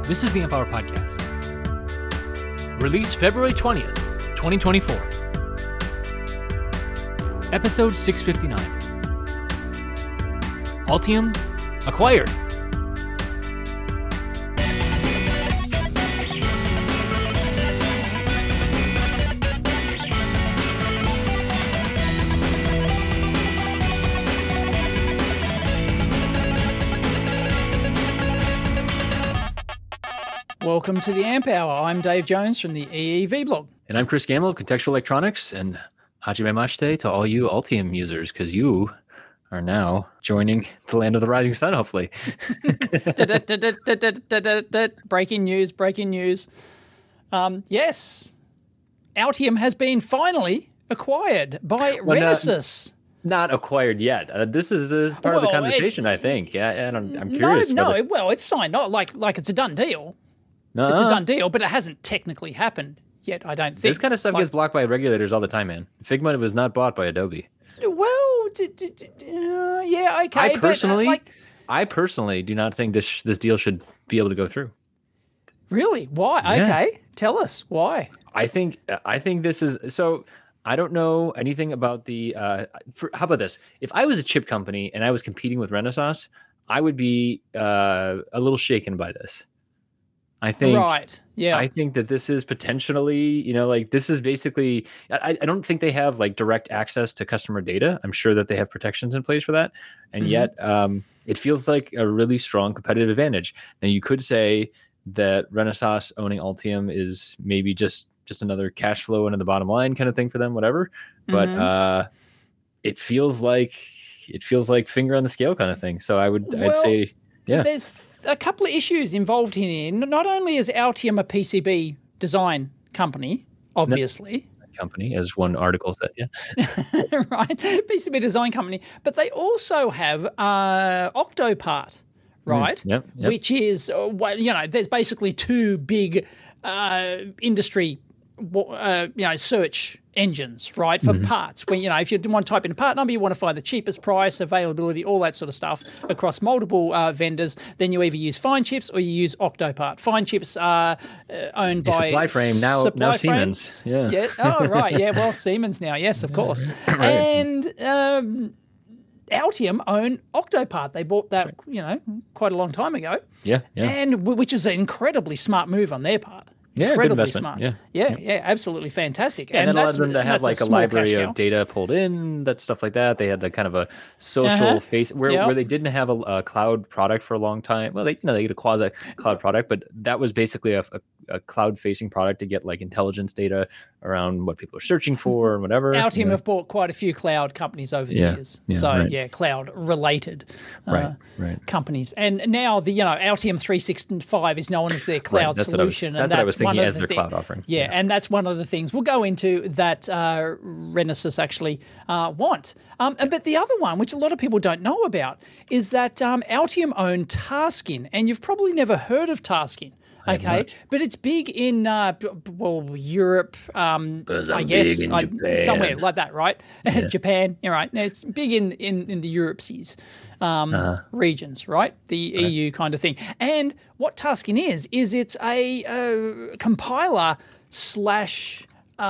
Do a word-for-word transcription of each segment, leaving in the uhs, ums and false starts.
This is the Empower Podcast. Released February twentieth, twenty twenty-four. Episode six fifty-nine. Altium acquired. Welcome to the Amp Hour. I'm Dave Jones from the E E V blog. And I'm Chris Gamble of Contextual Electronics, and Hajime Mashite to all you Altium users, because you are now joining the land of the rising sun, hopefully. Breaking news, breaking news. Um, yes, Altium has been finally acquired by well, Renesas. Not, not acquired yet. Uh, this is, this is part well, of the conversation, I think. Yeah, and I'm, I'm curious. No, whether... no, well, it's signed. Not like like it's a done deal. No, it's a done deal, but it hasn't technically happened yet, I don't think. This kind of stuff like, gets blocked by regulators all the time, man. Figma was not bought by Adobe. Well, d- d- d- uh, yeah, okay. I personally, but, uh, like, I personally do not think this this deal should be able to go through. Really? Why? Yeah. Okay, tell us why. I think I think this is so. I don't know anything about the. Uh, for, how about this? If I was a chip company and I was competing with Renesas, I would be uh, a little shaken by this. I think, right. Yeah. I think that this is potentially, you know, like this is basically, I, I don't think they have like direct access to customer data. I'm sure that they have protections in place for that. And mm-hmm. yet um, it feels like a really strong competitive advantage. Now you could say that Renesas owning Altium is maybe just, just another cash flow into the bottom line kind of thing for them, whatever. But mm-hmm. uh, it feels like, it feels like finger on the scale kind of thing. So I would, well, I'd say, yeah. There's a couple of issues involved here. Not only is Altium a P C B design company, obviously. No, company, as one article said, yeah. Right, P C B design company. But they also have uh, Octopart, right? Mm, yep, yep. Which is, uh, you know, there's basically two big uh, industry uh, you know, search engines, right, for mm-hmm. parts. When, you know, if you want to type in a part number, you want to find the cheapest price, availability, all that sort of stuff across multiple uh, vendors. Then you either use Fine Chips or you use Octopart. Fine Chips are uh, owned yeah, by Supply Frame now. Supply now Frame. Siemens. Yeah. Yeah. Oh right. Yeah. Well, Siemens now. Yes, of course. Right. And um, Altium own Octopart. They bought that, you know, quite a long time ago. Yeah. Yeah. And which is an incredibly smart move on their part. Yeah, incredibly good smart. Yeah. Yeah, yeah, yeah, absolutely fantastic. Yeah, and, and that allows them to have like a, a library of data pulled in, that stuff like that. They had the kind of a social uh-huh. face where, yep. where they didn't have a, a cloud product for a long time. Well, they you know they had a quasi cloud product, but that was basically a, a, a cloud facing product to get like intelligence data around what people are searching for and whatever. Our team you know. have bought quite a few cloud companies over the yeah. years. Yeah, so right. yeah, cloud related uh, right, right. companies. And now the you know Altium three sixty-five is known as their cloud right. that's solution. What I was, that's, and that's what I was thinking one as of their the cloud offering. Yeah, yeah, and that's one of the things we'll go into that uh, Renesas actually uh, want. Um, but the other one, which a lot of people don't know about, is that um, Altium own Taskin, and you've probably never heard of Taskin. Okay, but it's big in uh, well Europe, um, I guess, I, somewhere like that, right? Yeah. Japan, you're right. It's big in in, in the Europesies um, uh-huh. regions, right? The right. E U kind of thing. And what Taskin is is it's a uh, compiler slash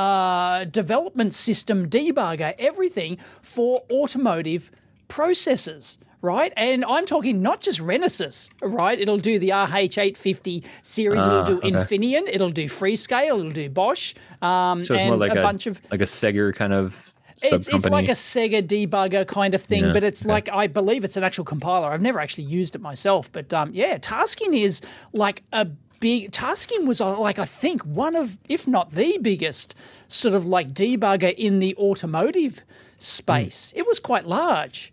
uh, development system debugger, everything for automotive processors. Right, and I'm talking not just Renesas, right? It'll do the R H eight fifty series. Uh, it'll do okay. Infineon. It'll do Freescale. It'll do Bosch. Um, so it's and more like a, a bunch of like a Sega kind of. It's it's like a Sega debugger kind of thing, yeah, but it's okay. like I believe it's an actual compiler. I've never actually used it myself, but um, yeah, Taskin is like a big. Taskin was uh, like I think one of, if not the biggest, sort of like debugger in the automotive space. Mm. It was quite large.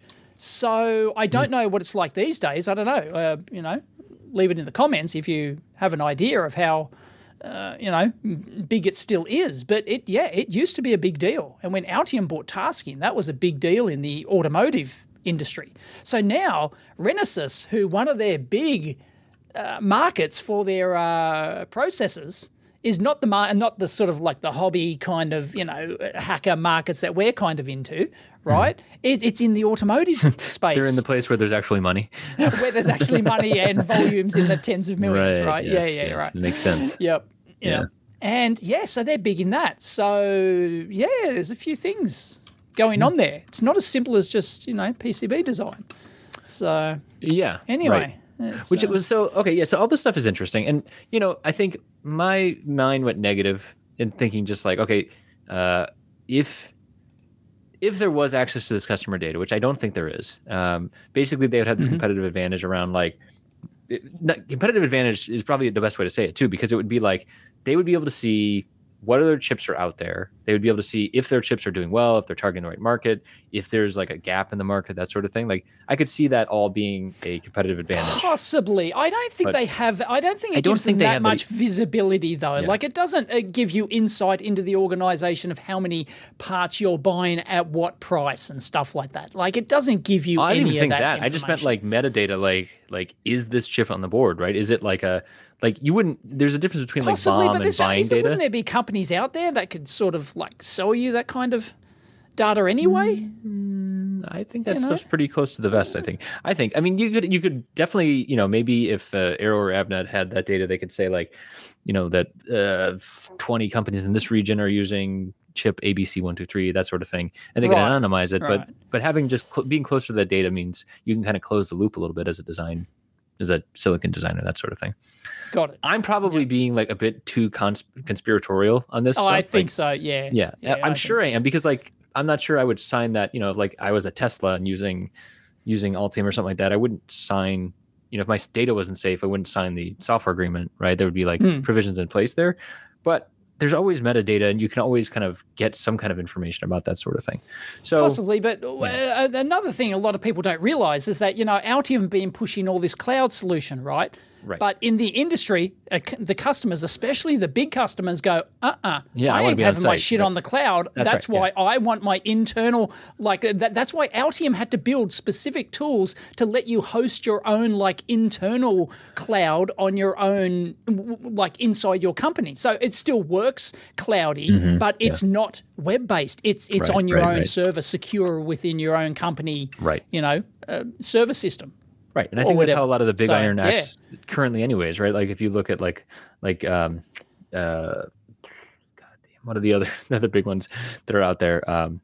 So I don't know what it's like these days. I don't know. Uh, you know, leave it in the comments if you have an idea of how, uh, you know, big it still is. But it, yeah, it used to be a big deal. And when Altium bought Taskin, that was a big deal in the automotive industry. So now Renesas, who one of their big uh, markets for their uh, processors is not the mar- not the sort of like the hobby kind of, you know, hacker markets that we're kind of into, right? Mm. It, it's in the automotive space. They're in the place where there's actually money. Where there's actually money and volumes in the tens of millions, right? right? Yes, yeah, yeah, yes. right. It makes sense. Yep. Yeah. yeah. And yeah, so they're big in that. So yeah, there's a few things going on there. It's not as simple as just, you know, P C B design. So yeah. Anyway. Right. Which uh, it was so okay, yeah. So all this stuff is interesting, and you know, I think my mind went negative in thinking just like, okay, uh, if if there was access to this customer data, which I don't think there is, um, basically they would have this mm-hmm. competitive advantage around like it, not, competitive advantage is probably the best way to say it too, because it would be like they would be able to see what other chips are out there. They would be able to see if their chips are doing well, if they're targeting the right market, if there's like a gap in the market, that sort of thing. Like I could see that all being a competitive advantage. Possibly. I don't think but they have, I don't think it I gives them that much the, visibility though. Yeah. Like it doesn't uh, give you insight into the organization of how many parts you're buying at what price and stuff like that. Like it doesn't give you oh, any I didn't even think of that, that. I just meant like metadata, like, like is this chip on the board, right? Is it like a, like you wouldn't, there's a difference between Possibly, like B O M and buying is, data. Wouldn't there be companies out there that could sort of like sell you that kind of data anyway? Mm, I think that you stuff's know? pretty close to the vest, I think. I think, I mean, you could, you could definitely, you know, maybe if uh, Arrow or Avnet had that data, they could say like, you know, that uh, twenty companies in this region are using chip A B C one two three, that sort of thing. And they right. can anonymize it. Right. But, but having just cl- being closer to that data means you can kind of close the loop a little bit as a design as a silicon designer, that sort of thing. Got it. I'm probably yeah. being like a bit too cons- conspiratorial on this oh, stuff. I think like, so, yeah. Yeah, yeah I'm I sure so. I am because like, I'm not sure I would sign that, you know, if like I was a Tesla and using, using Altium or something like that, I wouldn't sign, you know, if my data wasn't safe, I wouldn't sign the software agreement, right? There would be like mm. provisions in place there, but there's always metadata and you can always kind of get some kind of information about that sort of thing. So possibly, but yeah. uh, another thing a lot of people don't realize is that, you know, Altium been pushing all this cloud solution, right? Right. But in the industry, uh, the customers, especially the big customers, go, uh-uh, yeah, I, I ain't having my shit right. on the cloud. That's, that's right. why yeah. I want my internal, like, that, that's why Altium had to build specific tools to let you host your own, like, internal cloud on your own, like, inside your company. So it still works cloudy, mm-hmm. but it's yeah. not web-based. It's it's right, on your right, own right. server, secure within your own company, right. you know, uh, server system. Right, and I think that's how a lot of the big so, iron acts yeah. currently, anyways. Right, like if you look at like like um, uh, God damn, what are the other other big ones that are out there? Um,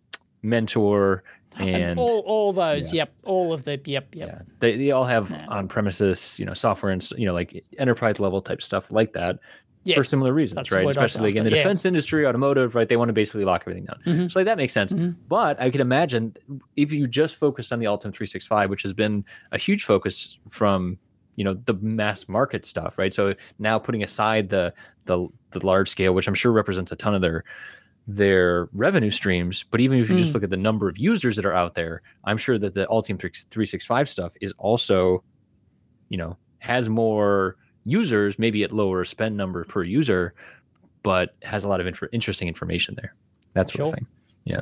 Mentor and, and all all those, yeah. yep, all of the, yep, yep. Yeah, they they all have yeah. on premises, you know, software and you know like enterprise level type stuff like that. Yes, for similar reasons, right? Especially like in the yeah. defense industry, automotive, right? They want to basically lock everything down. Mm-hmm. So like that makes sense. Mm-hmm. But I could imagine if you just focused on the Altium three sixty-five, which has been a huge focus from, you know, the mass market stuff, right? So now putting aside the the the large scale, which I'm sure represents a ton of their their revenue streams, but even if you mm. just look at the number of users that are out there, I'm sure that the Altium three sixty-five stuff is also, you know, has more users, maybe at lower spend number per user, but has a lot of inf- interesting information there. That sort sure. of thing. Yeah.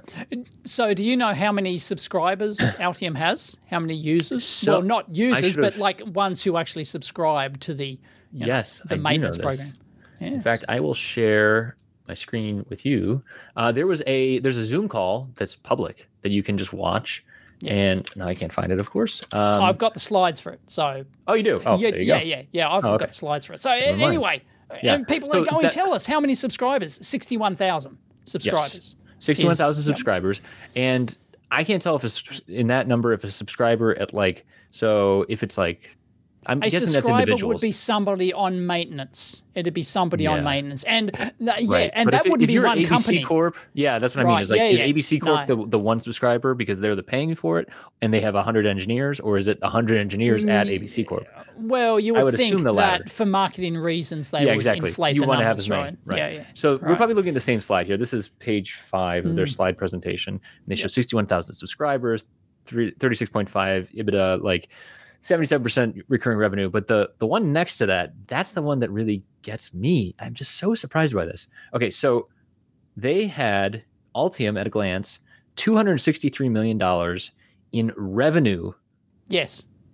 So do you know how many subscribers Altium has? How many users? So well, not users, but like ones who actually subscribe to the you yes, know, the I maintenance do know program. Yes. In fact, I will share my screen with you. Uh, there was a there's a Zoom call that's public that you can just watch. Yeah. And no, I can't find it, of course. Um, I've got the slides for it. So oh, you do? Oh, yeah, there you yeah, go. yeah, yeah. I've oh, okay. got the slides for it. So anyway, yeah. and people so are going that, tell us how many subscribers? Sixty-one thousand subscribers. Yes. Sixty-one thousand yep. subscribers, and I can't tell if it's in that number if a subscriber at like so if it's like. I'm a guessing that's subscriber individuals. would be somebody on maintenance. It'd be somebody yeah. on maintenance, and uh, yeah, right. and but that if, wouldn't if be you're one A B C company. Corp, yeah, that's what I right. mean. Is like yeah, is yeah. A B C Corp no. the the one subscriber because they're the paying for it, and they have a hundred engineers, or is it a hundred engineers mm, at A B C Corp? Well, you would, would think assume the latter. that for marketing reasons they yeah, would exactly. inflate you the want numbers, to have as many, right? right? Yeah, yeah. So right. we're probably looking at the same slide here. This is page five of mm. their slide presentation, and they show yep. sixty-one thousand subscribers, thirty-six point five EBITDA, like. seventy-seven percent recurring revenue, but the the one next to that, that's the one that really gets me. I'm just so surprised by this. Okay, so they had Altium at a glance, two hundred sixty-three million dollars in revenue. Yes.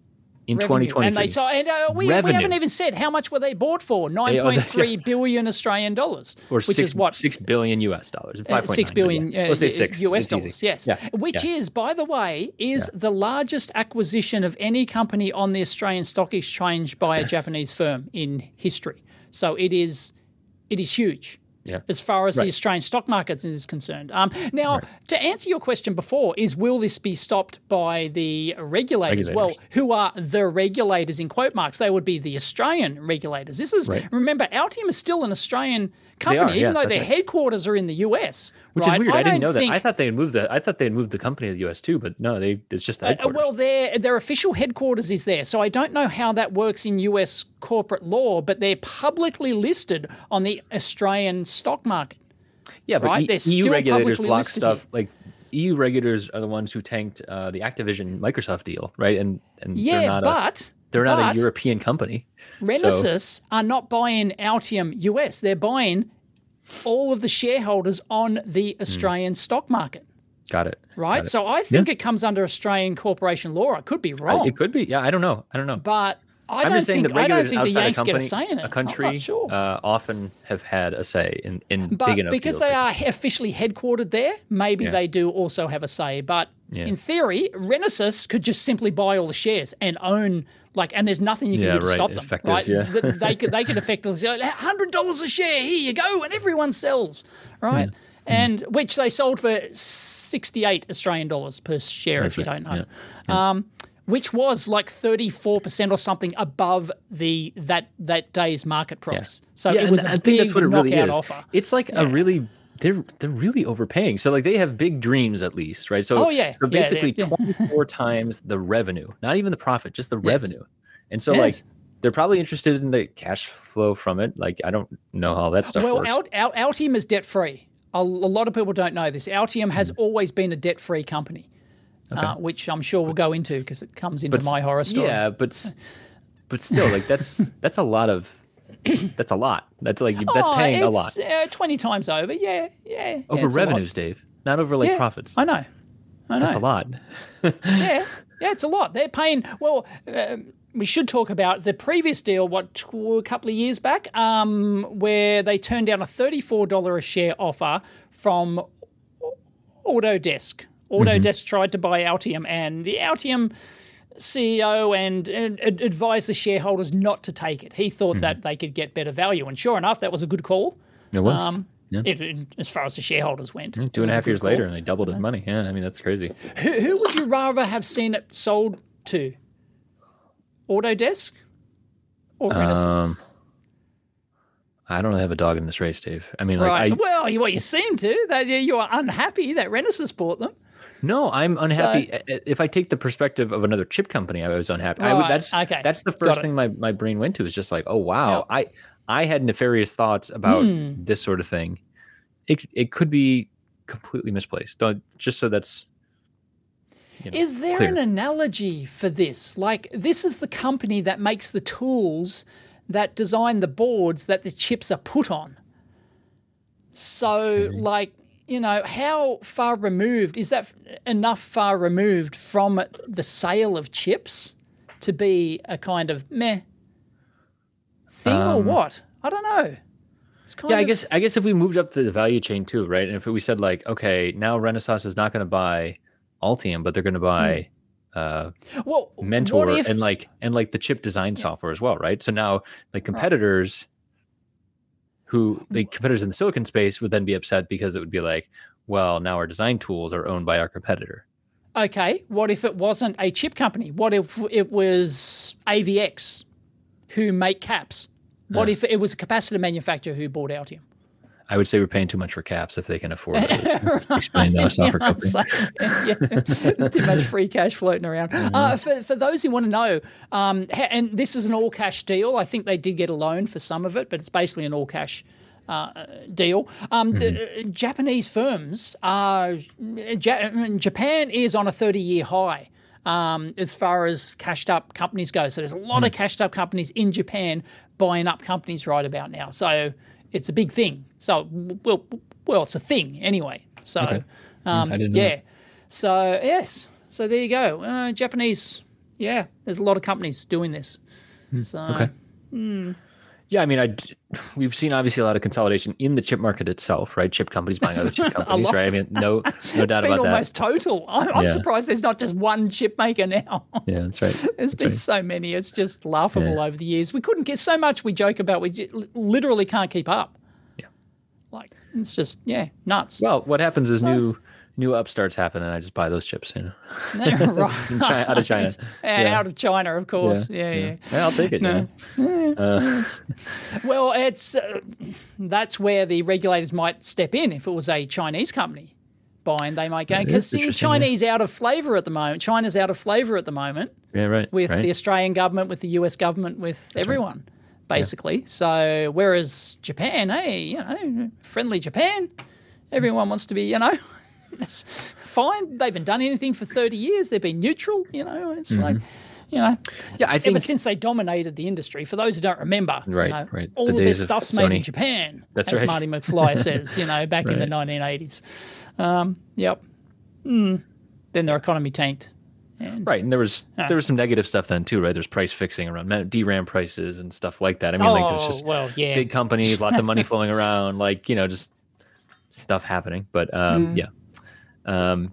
in Revenue. twenty twenty-three. And they saw, and uh, we, we Revenue. haven't even said how much were they bought for? Nine point three billion Australian dollars, or which six, is what six billion U S dollars. uh, six billion yeah. uh, Let's say six. U S It's dollars. easy. Yes, Yeah. which yeah. is, by the way, is Yeah. the largest acquisition of any company on the Australian Stock Exchange by a Japanese firm in history. So it is, it is huge. Yeah. As far as Right. the Australian stock market is concerned. Um, now, right. to answer your question before, is will this be stopped by the regulators? Regulators. Well, who are the regulators in quote marks? They would be the Australian regulators. This is, right. remember, Altium is still an Australian company, are, even yeah, though their right. headquarters are in the U S. Which right? is weird. I, I didn't know think, that. I thought they had moved the. I thought they had moved the company to the U S too, but no, they. It's just the uh, headquarters. well, their their official headquarters is there, so I don't know how that works in U S corporate law, but they're publicly listed on the Australian stock market. Yeah, but right? e- They're E U still regulators publicly block listed stuff here. like E U regulators are the ones who tanked uh, the Activision Microsoft deal, right? And and Yeah, they're not but a, they're not but a European company. Renesas So, are not buying Altium U S. They're buying all of the shareholders on the Australian mm. stock market. got it. Right? Got it. So I think yeah. it comes under Australian corporation law. I could be wrong. I, it could be. Yeah, I don't know. I don't know. But I I'm don't just saying think, that I don't regulators think the outside a Yanks company, get a say in it. a country, sure. uh, often have had a say in, in but big enough because deals they like are officially headquartered there, maybe Yeah. they do also have a say. But Yeah. in theory, Renesas could just simply buy all the shares and own, like, and there's nothing you can Yeah, do to right. stop them. Effective, right? yeah. Th- they could they could effectively say, one hundred dollars a share, here you go, and everyone sells, right? Yeah. And which they sold for sixty-eight Australian dollars per share, That's if you right. don't know. Yeah. Um, which was like thirty-four percent or something above the that that day's market price. So yeah, it was and a I think big that's what it really knockout is. offer. It's like a really they're they're really overpaying. So like they have big dreams at least, right? So Oh, yeah. so Yeah, basically yeah. twenty-four times the revenue, not even the profit, just the revenue. And so Yes. like they're probably interested in the cash flow from it. Like I don't know how that stuff Well, works. Alt, Alt, Altium is debt free. A, a lot of people don't know this. Altium has Hmm. always been a debt free company, uh, which I'm sure we'll go into because it comes into But my horror story. Yeah, but s- but still, like that's that's a lot of that's a lot. That's like that's Oh, paying a it's, lot Uh, twenty times over. Yeah, yeah. yeah, over it's a lot. revenues, Dave, not over like Yeah, profits. I know. I know. That's a lot. yeah, yeah, it's a lot. They're paying. Well, uh, we should talk about the previous deal. What tw- a couple of years back, um, where they turned down a thirty-four dollars a share offer from Autodesk. Autodesk Mm-hmm. tried to buy Altium, and the Altium C E O and, and ad- advised the shareholders not to take it. He thought Mm-hmm. that they could get better value, and sure enough, that was a good call. It was. Um, Yeah. if, as far as the shareholders went, Two it and was a half good years call. later, and they doubled in money. Yeah, I mean that's crazy. Who, who would you rather have seen it sold to? Autodesk or Renesas? Um, I don't have a dog in this race, Dave. I mean, like, right. I well, you, well, you seem to. That you are unhappy that Renesas bought them. no, I'm unhappy. If I take the perspective of another chip company, I was unhappy. I would, Right, that's okay, that's the got first it. thing my, my brain went to is just like, oh wow, Yep. I I had nefarious thoughts about Hmm. this sort of thing. It it could be completely misplaced. Don't, just so that's. You know, Is there clear. an analogy for this? Like, this is the company that makes the tools that design the boards that the chips are put on. So, like, you know, how far removed is that? Enough far removed from the sale of chips to be a kind of meh thing, or what? I don't know. It's kind Yeah, I of, guess I guess if we moved up to the value chain too, right? And if we said like, okay, now Renaissance is not going to buy Altium, but they're going to buy uh, well, Mentor what if, and like and like the chip design software as well, right? So now like competitors who the competitors in the silicon space would then be upset because it would be like, well, now our design tools are owned by our competitor. Okay, what if it wasn't a chip company? What if it was A V X who make caps? What if it was a capacitor manufacturer who bought Altium? I would say we're paying too much for caps if they can afford it. It's explain to a software Yeah, company. so- yeah, there's too much free cash floating around. Uh, for, for those who want to know, um, ha- and this is an all-cash deal. I think they did get a loan for some of it, but it's basically an all-cash uh, deal. Um, the, uh, Japanese firms are ja- Japan is on a thirty-year high. Um, as far as cashed up companies go. So there's a lot of cashed up companies in Japan buying up companies right about now. So it's a big thing. So, well, well it's a thing anyway. So, Okay. um, I didn't know yeah. So, yes. So there you go. Uh, Japanese Yeah, there's a lot of companies doing this. So, Okay. Yeah, I mean, I we've seen obviously a lot of consolidation in the chip market itself, right? Chip companies buying other chip companies, lot. right? I mean, no, no doubt it's been about that. almost total. I'm, I'm Yeah. surprised there's not just one chip maker now. Yeah, that's right. There's That's been right. so many. It's just laughable Yeah. over the years. We couldn't get so much we joke about. We j- literally can't keep up. Yeah. Like, it's just, yeah, nuts. Well, what happens is new new upstarts happen, and I just buy those chips, you know, right. in China, out of China. Yeah, Yeah. out of China, of course. Yeah, yeah. Yeah, I'll take it. No. You know? uh, Well, it's uh, that's where the regulators might step in if it was a Chinese company buying. They might go That is because interesting, yeah. Chinese out of flavour at the moment. China's out of flavour at the moment yeah, right. with right. the Australian government, with the U S government, with everyone, basically. So whereas Japan, hey, you know, friendly Japan, everyone wants to be, you know, it's fine. They haven't done anything for thirty years. They've been neutral. You know, it's Mm-hmm. like, you know. Yeah, I think Ever since they dominated the industry, for those who don't remember, you Right, know, right. all The the, days best of stuff's made in Sony. Japan, That's as right. Marty McFly says, you know, back in the Right. nineteen eighties. Um, yep. Mm. Then their economy tanked. And right, and there was there was some negative stuff then too, right? There's price fixing around D RAM prices and stuff like that. I mean, oh, like there's just well, yeah. big companies, lots of money flowing around, like you know, just stuff happening. But um, Mm. yeah, um,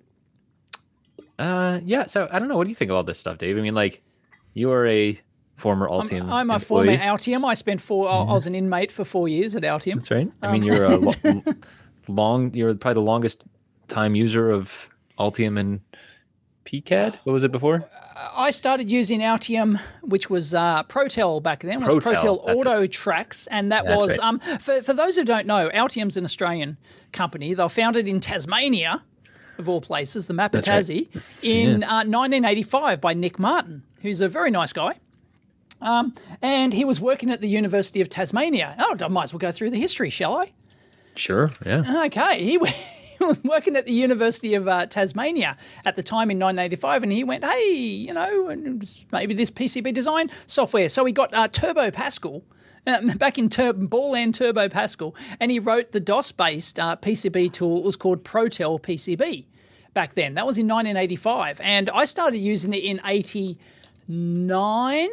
uh, yeah. So I don't know. What do you think of all this stuff, Dave? I mean, like you are a former Altium. I'm, I'm a employee. former Altium. I spent four. I was an inmate for four years at Altium. That's right. I Um, mean, you're a lo- long. You're probably the longest time user of Altium and P CAD. What was it before? I started using Altium, which was uh, Protel back then. It was Protel, Protel that's it. Auto Tracks, and that That's was right. um, for for those who don't know, Altium's an Australian company. They were founded in Tasmania, of all places, the map of That's Tassie, in uh, nineteen eighty-five by Nick Martin, who's a very nice guy. Um, and he was working at the University of Tasmania. Oh, I might as well go through the history, shall I? Sure. Yeah. Okay, he, he was working at the University of uh, Tasmania at the time in nineteen eighty-five, and he went, hey, you know, and just maybe this P C B design software. So he got uh, Turbo Pascal, um, back in tur- ball end Turbo Pascal, and he wrote the DOS-based uh, P C B tool. It was called Protel P C B back then. That was in nineteen eighty-five, and I started using it in eighty-nine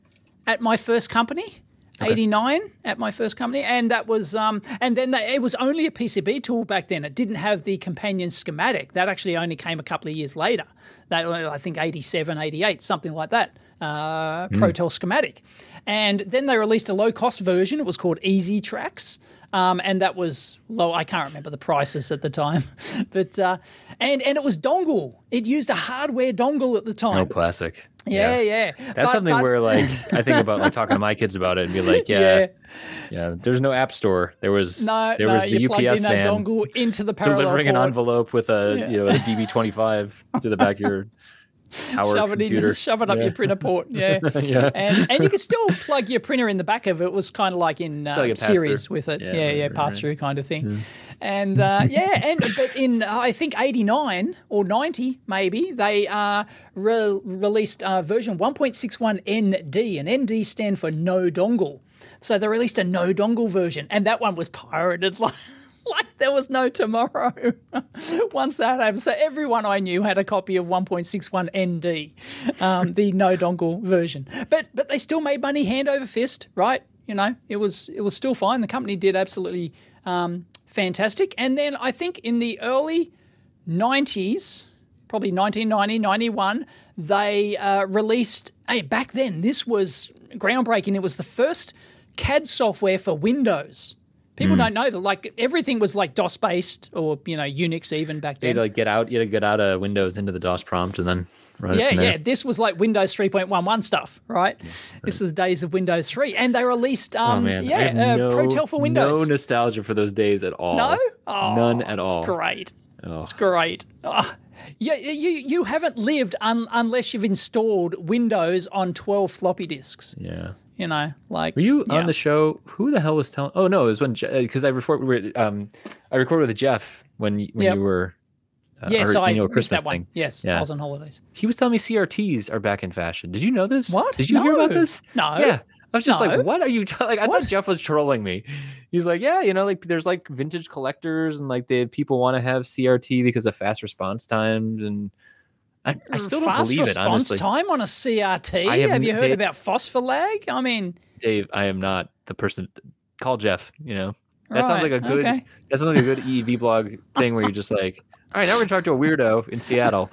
at my first company. eighty-nine at my first company, and that was um, and then they, it was only a P C B tool back then. It didn't have the companion schematic. That actually only came a couple of years later. That I think eighty-seven, eighty-eight, something like that. Uh, Protel schematic, and then they released a low cost version. It was called Easy Tracks. Um, and that was low. I can't remember the prices at the time, but uh, and and it was dongle. It used a hardware dongle at the time. Oh, classic. Yeah, yeah. That's But- something but- where, like, I think about like talking to my kids about it and be like, yeah, Yeah. yeah. There's no app store. There was No, there no, was the you plugged U P S in a man dongle into the parallel delivering an port. envelope with a you know a D B twenty-five to the back of your tower shove it computer. in, shove it up Yeah. your printer port, yeah. Yeah. And and you could still plug your printer in the back of it. It was kind of like in uh, like a series pass-through. with it, Yeah, yeah, right, yeah, right, pass right. through kind of thing. And uh, yeah, and but in uh, I think eighty-nine or ninety maybe they uh, re- released uh, version one point six one N D, and N D stand for no dongle. So they released a no dongle version, and that one was pirated like. Like there was no tomorrow once that happened. So everyone I knew had a copy of one point six one N D, um, the no dongle version. But but they still made money hand over fist, right? You know, it was it was still fine. The company did absolutely um, fantastic. And then I think in the early nineties, probably nineteen ninety, ninety-one, they uh, released, hey, back then, this was groundbreaking. It was the first C A D software for Windows. People don't know that, like, everything was like DOS based or, you know, Unix even back You had then. to like get out, you had to get out of Windows into the DOS prompt and then run it Yeah, from there. yeah. This was like Windows three point eleven stuff, right? This is days of Windows three. And they released, um, Oh man, I yeah, have uh, no, Protel for Windows. No nostalgia for those days at all. No? Oh, None at all. It's great. Oh. It's great. Oh. You, you, you haven't lived un, unless you've installed Windows on twelve floppy disks. Yeah. You know, like. Were you yeah. on the show? Who the hell was telling? Oh no, it was when because I recorded. Um, I recorded with Jeff when y- when Yep. you were. Uh, Yes, our I annual missed Christmas that one. thing. Yes, Yeah. I was on holidays. He was telling me C R Ts are back in fashion. Did you know this? What? Did you hear about No. this? No. Yeah. I was just No. like, what are you telling? Like, I What? thought Jeff was trolling me. He's like, yeah, you know, like there's like vintage collectors and like the people want to have C R T because of fast response times and I, I still don't fast believe it, response honestly. time on a C R T. I have Have you n- heard they- about phospholag? I mean, Dave, I am not the person. Call Jeff. You know, that sounds like Right, a good. okay. That sounds like a good E E V blog thing where you're just like, all right, now we're gonna talk to a weirdo in Seattle.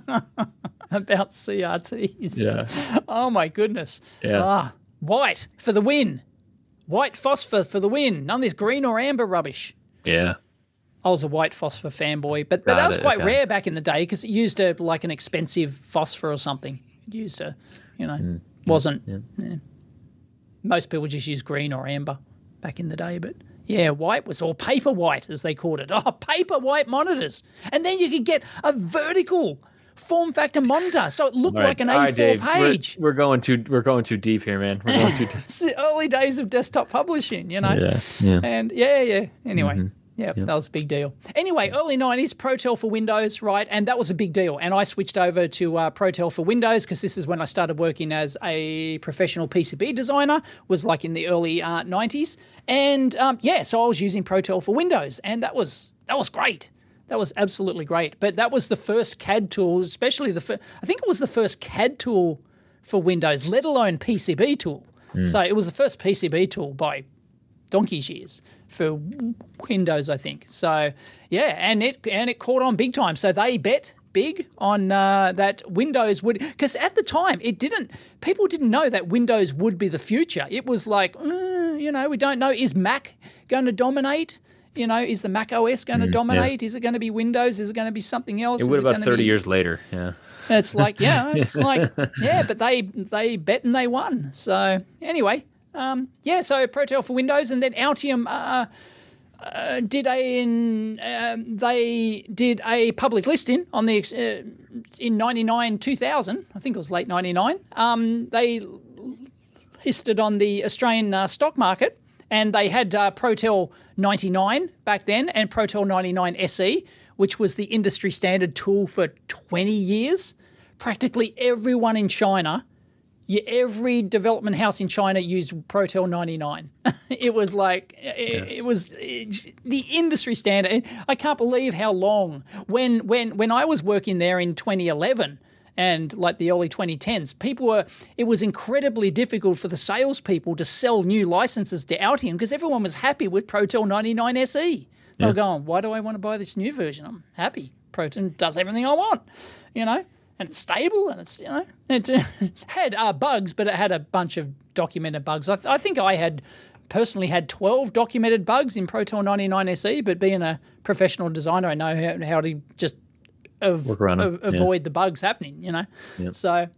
about C R Ts. Yeah. Oh my goodness. Yeah. Ah, white for the win. White phosphor for the win. None of this green or amber rubbish. Yeah. I was a white phosphor fanboy, but, but Got that was it, quite okay. rare back in the day because it used a like an expensive phosphor or something. It used a, you know, Mm. wasn't. Yeah. Most people just use green or amber back in the day, but yeah, white was or paper white as they called it. Oh, paper white monitors, and then you could get a vertical form factor monitor, so it looked All right. like an All A four right, Dave, we're- page. We're, going too. We're going too deep here, man. We're going too. deep. It's the early days of desktop publishing, you know. Yeah. Yeah. And yeah, yeah. Anyway, Mm-hmm. yeah, that was a big deal. Anyway, early nineties, Protel for Windows, right? And that was a big deal. And I switched over to uh, Protel for Windows because this is when I started working as a professional P C B designer, was like in the early uh, nineties. And um, yeah, so I was using Protel for Windows, and that was that was great. That was absolutely great. But that was the first C A D tool, especially the first, I think it was the first C A D tool for Windows, let alone P C B tool. So it was the first P C B tool by donkey's years for Windows, I think. So yeah, and it and it caught on big time. So they bet big on uh, that Windows would, because at the time it didn't. People didn't know that Windows would be the future. It was like, uh, you know, we don't know. Is Mac going to dominate? You know, is the Mac O S going to dominate? Is it going to be Windows? Is it going to be something else? It Is would about gonna thirty be... years later. Yeah. It's like, yeah, it's like, yeah, but they they bet and they won. So anyway, um, yeah, so Protel for Windows, and then Altium uh, uh, did a in, um, they did a public listing on the ex- uh, in ninety-nine two thousand. I think it was late ninety-nine. Um, they listed on the Australian uh, stock market, and they had uh, Protel ninety-nine back then and Protel ninety-nine S E, which was the industry standard tool for twenty years. Practically everyone in China, yeah, every development house in China used Protel ninety-nine. It was like, it, it was it, the industry standard. I can't believe how long. When, when, when I was working there in twenty eleven, and like the early twenty tens, people were, it was incredibly difficult for the salespeople to sell new licenses to Altium because everyone was happy with Protel ninety-nine S E. They were going, why do I want to buy this new version? I'm happy. Protel does everything I want, you know, and it's stable and it's, you know, it uh, had uh, bugs, but it had a bunch of documented bugs. I, th- I think I had personally had twelve documented bugs in Protel ninety-nine S E, but being a professional designer, I know how, how to just Of, Work around 'em, of- avoid the bugs happening, you know. Yep. So,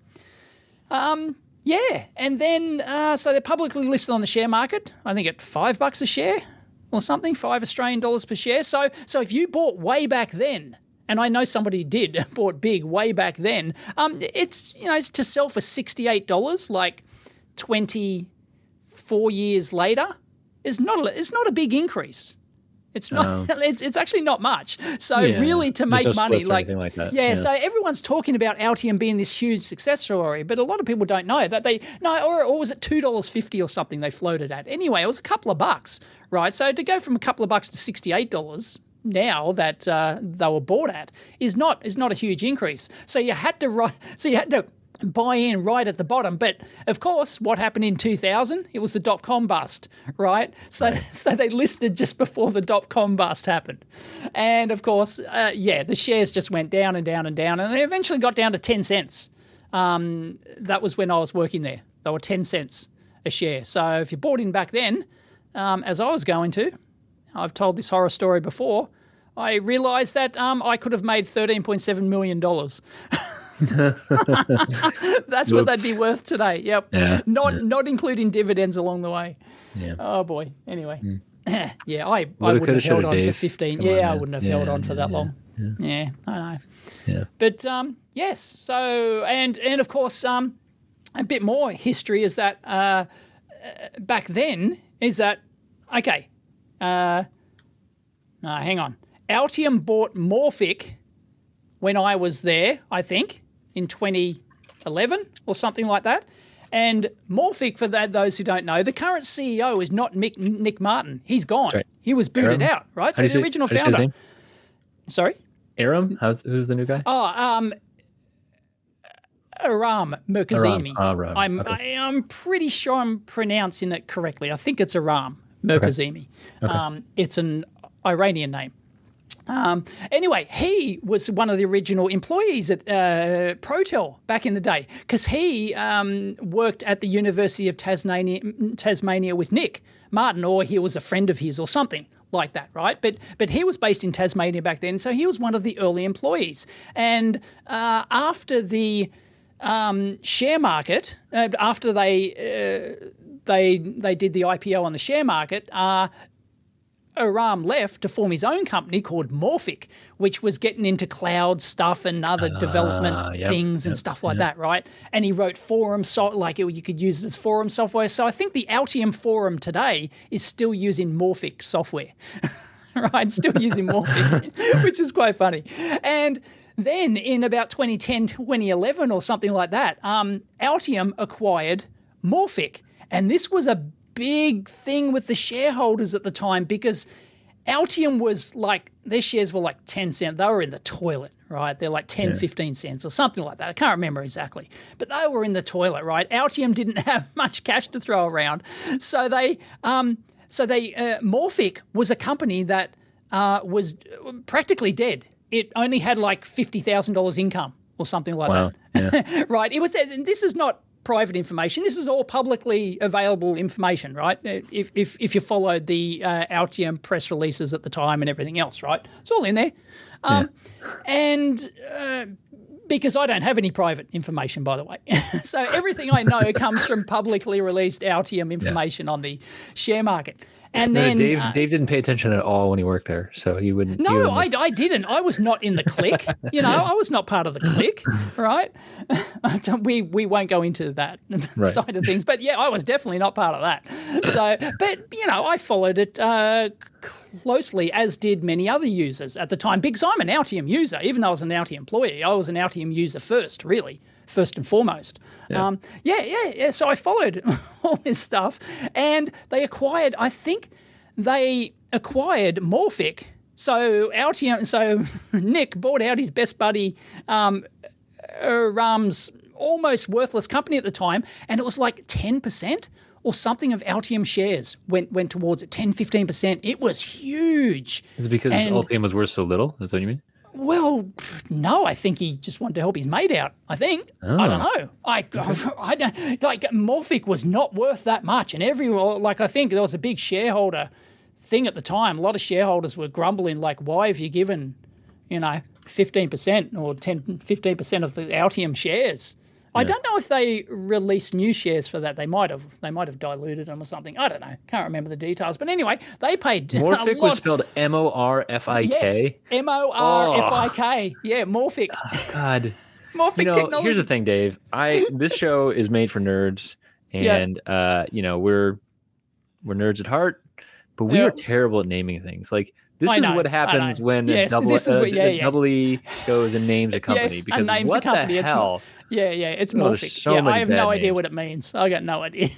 um, yeah, and then uh, so they're publicly listed on the share market. I think at five bucks a share or something, five Australian dollars per share. So, so if you bought way back then, and I know somebody did bought big way back then, um, it's you know it's to sell for sixty-eight dollars, like twenty-four years later, is not a, it's not a big increase. It's not. No. It's, it's actually not much. So Yeah. really, to There's make no money, splits or like, anything like that. Yeah, Yeah. So everyone's talking about Altium being this huge success story, but a lot of people don't know that they no, or, or was it two dollars fifty or something they floated at? Anyway, it was a couple of bucks, right? So to go from a couple of bucks to sixty-eight dollars now that uh, they were bought at is not is not a huge increase. So you had to write. So you had to buy in right at the bottom. But of course, what happened in two thousand? It was the dot-com bust, right? So right. so they listed just before the dot-com bust happened. And of course, uh, yeah, the shares just went down and down and down, and they eventually got down to ten cents. Um, that was when I was working there. They were ten cents a share. So if you bought in back then, um, as I was going to, I've told this horror story before, I realised that um, I could have made thirteen point seven million dollars. That's what they'd be worth today. Yep. Yeah, not yeah. not including dividends along the way. Yeah. Oh boy. Anyway. Mm. yeah, I, I Woulda, wouldn't coulda, have held shoulda, on for Dave. fifteen. Come Yeah, on, I man. wouldn't have Yeah, held on for that yeah, long. yeah. Yeah, I know. Yeah. But um, yes, so and and of course um, a bit more history is that uh, uh, back then is that okay. Uh, no, hang on. Altium bought Morphic when I was there, I think, in twenty eleven or something like that. And Morphic, for that, those who don't know, the current C E O is not Mick, Nick Martin. He's gone. Right. He was booted Aram? out, right? How So do the you say- original how do you say his founder. name? Sorry? Aram? How's who's the new guy? Oh, um, Aram Mirkazemi. Aram, Aram. I'm Okay. I, I'm pretty sure I'm pronouncing it correctly. I think it's Aram Mirkazemi. Okay. Um, it's an Iranian name. Um, anyway, he was one of the original employees at uh, Protel back in the day because he um, worked at the University of Tasmania, Tasmania with Nick Martin, or he was a friend of his or something like that, right? But but he was based in Tasmania back then, so he was one of the early employees. And uh, after the um, share market, uh, after they uh, they they did the I P O on the share market, uh, Aram left to form his own company called Morphic, which was getting into cloud stuff and other uh, development yep, things and yep, stuff like yep. that, right? And he wrote forum, so like it, you could use it as forum software. So I think the Altium forum today is still using Morphic software, right? Still using Morphic, which is quite funny. And then in about twenty ten, twenty eleven or something like that, um, Altium acquired Morphic. And this was a big thing with the shareholders at the time because Altium was like, their shares were like ten cents. They were in the toilet, right? They're like ten, yeah. fifteen cents or something like that. I can't remember exactly. But they were in the toilet, right? Altium didn't have much cash to throw around. So they, um, so they, uh, Morphic was a company that uh, was practically dead. It only had like fifty thousand dollars income or something like wow. that. Yeah. Right? It was. This is not private information. This is all publicly available information, right? If if, if you followed the uh, Altium press releases at the time and everything else, right? It's all in there. Um, yeah. And uh, because I don't have any private information, by the way. So everything I know comes from publicly released Altium information yeah. on the share market. And no, then Dave, uh, Dave didn't pay attention at all when he worked there, so he wouldn't. No, he wouldn't. I, I didn't. I was not in the clique. You know, I was not part of the clique, right? we we won't go into that right. side of things, but yeah, I was definitely not part of that. So, but you know, I followed it uh, closely, as did many other users at the time. Because I'm an Altium user, even though I was an Altium employee, I was an Altium user first, really. First and foremost. Yeah. Um, yeah, yeah, yeah. So I followed all this stuff and they acquired, I think they acquired Morphic. So Altium, so Nick bought out his best buddy, um, Aram's almost worthless company at the time, and it was like ten percent or something of Altium shares went went towards it, ten, fifteen percent. It was huge. It's because and, Altium was worth so little? Is that what you mean? Well, no, I think he just wanted to help his mate out, I think. Oh. I don't know. I, I, I don't, like, Morphic was not worth that much. And everyone, like, I think there was a big shareholder thing at the time. A lot of shareholders were grumbling, like, why have you given, you know, fifteen percent or ten, fifteen percent of the Altium shares? Yeah. I don't know if they released new shares for that. They might have. They might have diluted them or something. I don't know. Can't remember the details. But anyway, they paid Morphic a lot. was spelled M O R F I K? Yes, M O R F I K. Oh. Yeah, Morphic. Oh, God. Morphic you know, technology. Here's the thing, Dave. I This show is made for nerds, and yeah. uh, you know we're we're nerds at heart, but we yeah. are terrible at naming things. Like, This I is know, what happens when yes, a double, this is what, yeah, uh, yeah. double E goes and names a company. Yes, because and names what a company. the It's hell? Mo- yeah, yeah, it's Oh, there's Morphic. so yeah, many I have bad no idea names. what it means. I got no idea.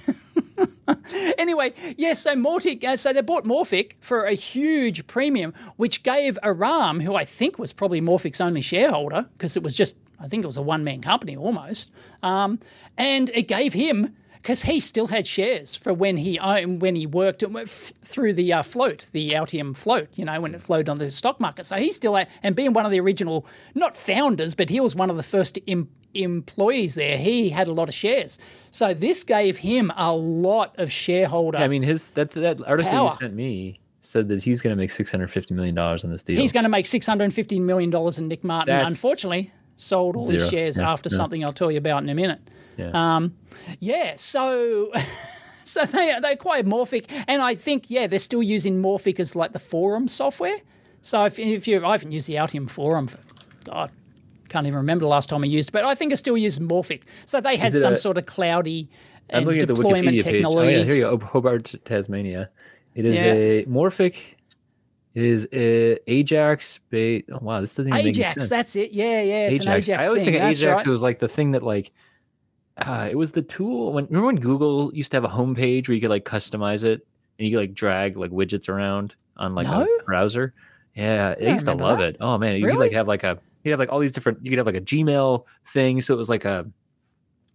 Anyway, yeah, so Morphic, uh, so they bought Morphic for a huge premium, which gave Aram, who I think was probably Morphic's only shareholder, because it was just, I think it was a one-man company almost, um, and it gave him, because he still had shares for when he owned, when he worked f- through the uh, float, the Altium float, you know, when it flowed on the stock market. So he still had, and being one of the original, not founders, but he was one of the first em- employees there. He had a lot of shares. So this gave him a lot of shareholder Yeah, I mean, his that that article power. you sent me said that he's going to make six hundred fifty million dollars on this deal. He's going to make six hundred fifty million dollars, and Nick Martin, That's unfortunately, sold all his zero. shares Yeah, after yeah. something I'll tell you about in a minute. Yeah. Um, yeah, so so they they acquired Morphic, and I think yeah they're still using Morphic as like the forum software. So if if you I haven't used the Altium forum for God, can't even remember the last time I used it, but I think I still use Morphic. So they had Is it some a- sort of cloudy I'm and looking at the deployment Wikipedia page. Oh, technology. yeah, here you go. Hobart, Tasmania. It is Yeah. a Morphic. It is a Ajax. Ba- oh, wow, this doesn't even make any Ajax, sense. that's it. Yeah, yeah, it's Ajax. an Ajax I always thing. think of That's Ajax right. was like the thing that like uh, it was the tool when remember when Google used to have a homepage where you could like customize it and you could like drag like widgets around on like No? a browser. Yeah, I don't used to remember love that. it. Oh man, you could Really? like have like a you could have like all these different you could have like a Gmail thing, so it was like a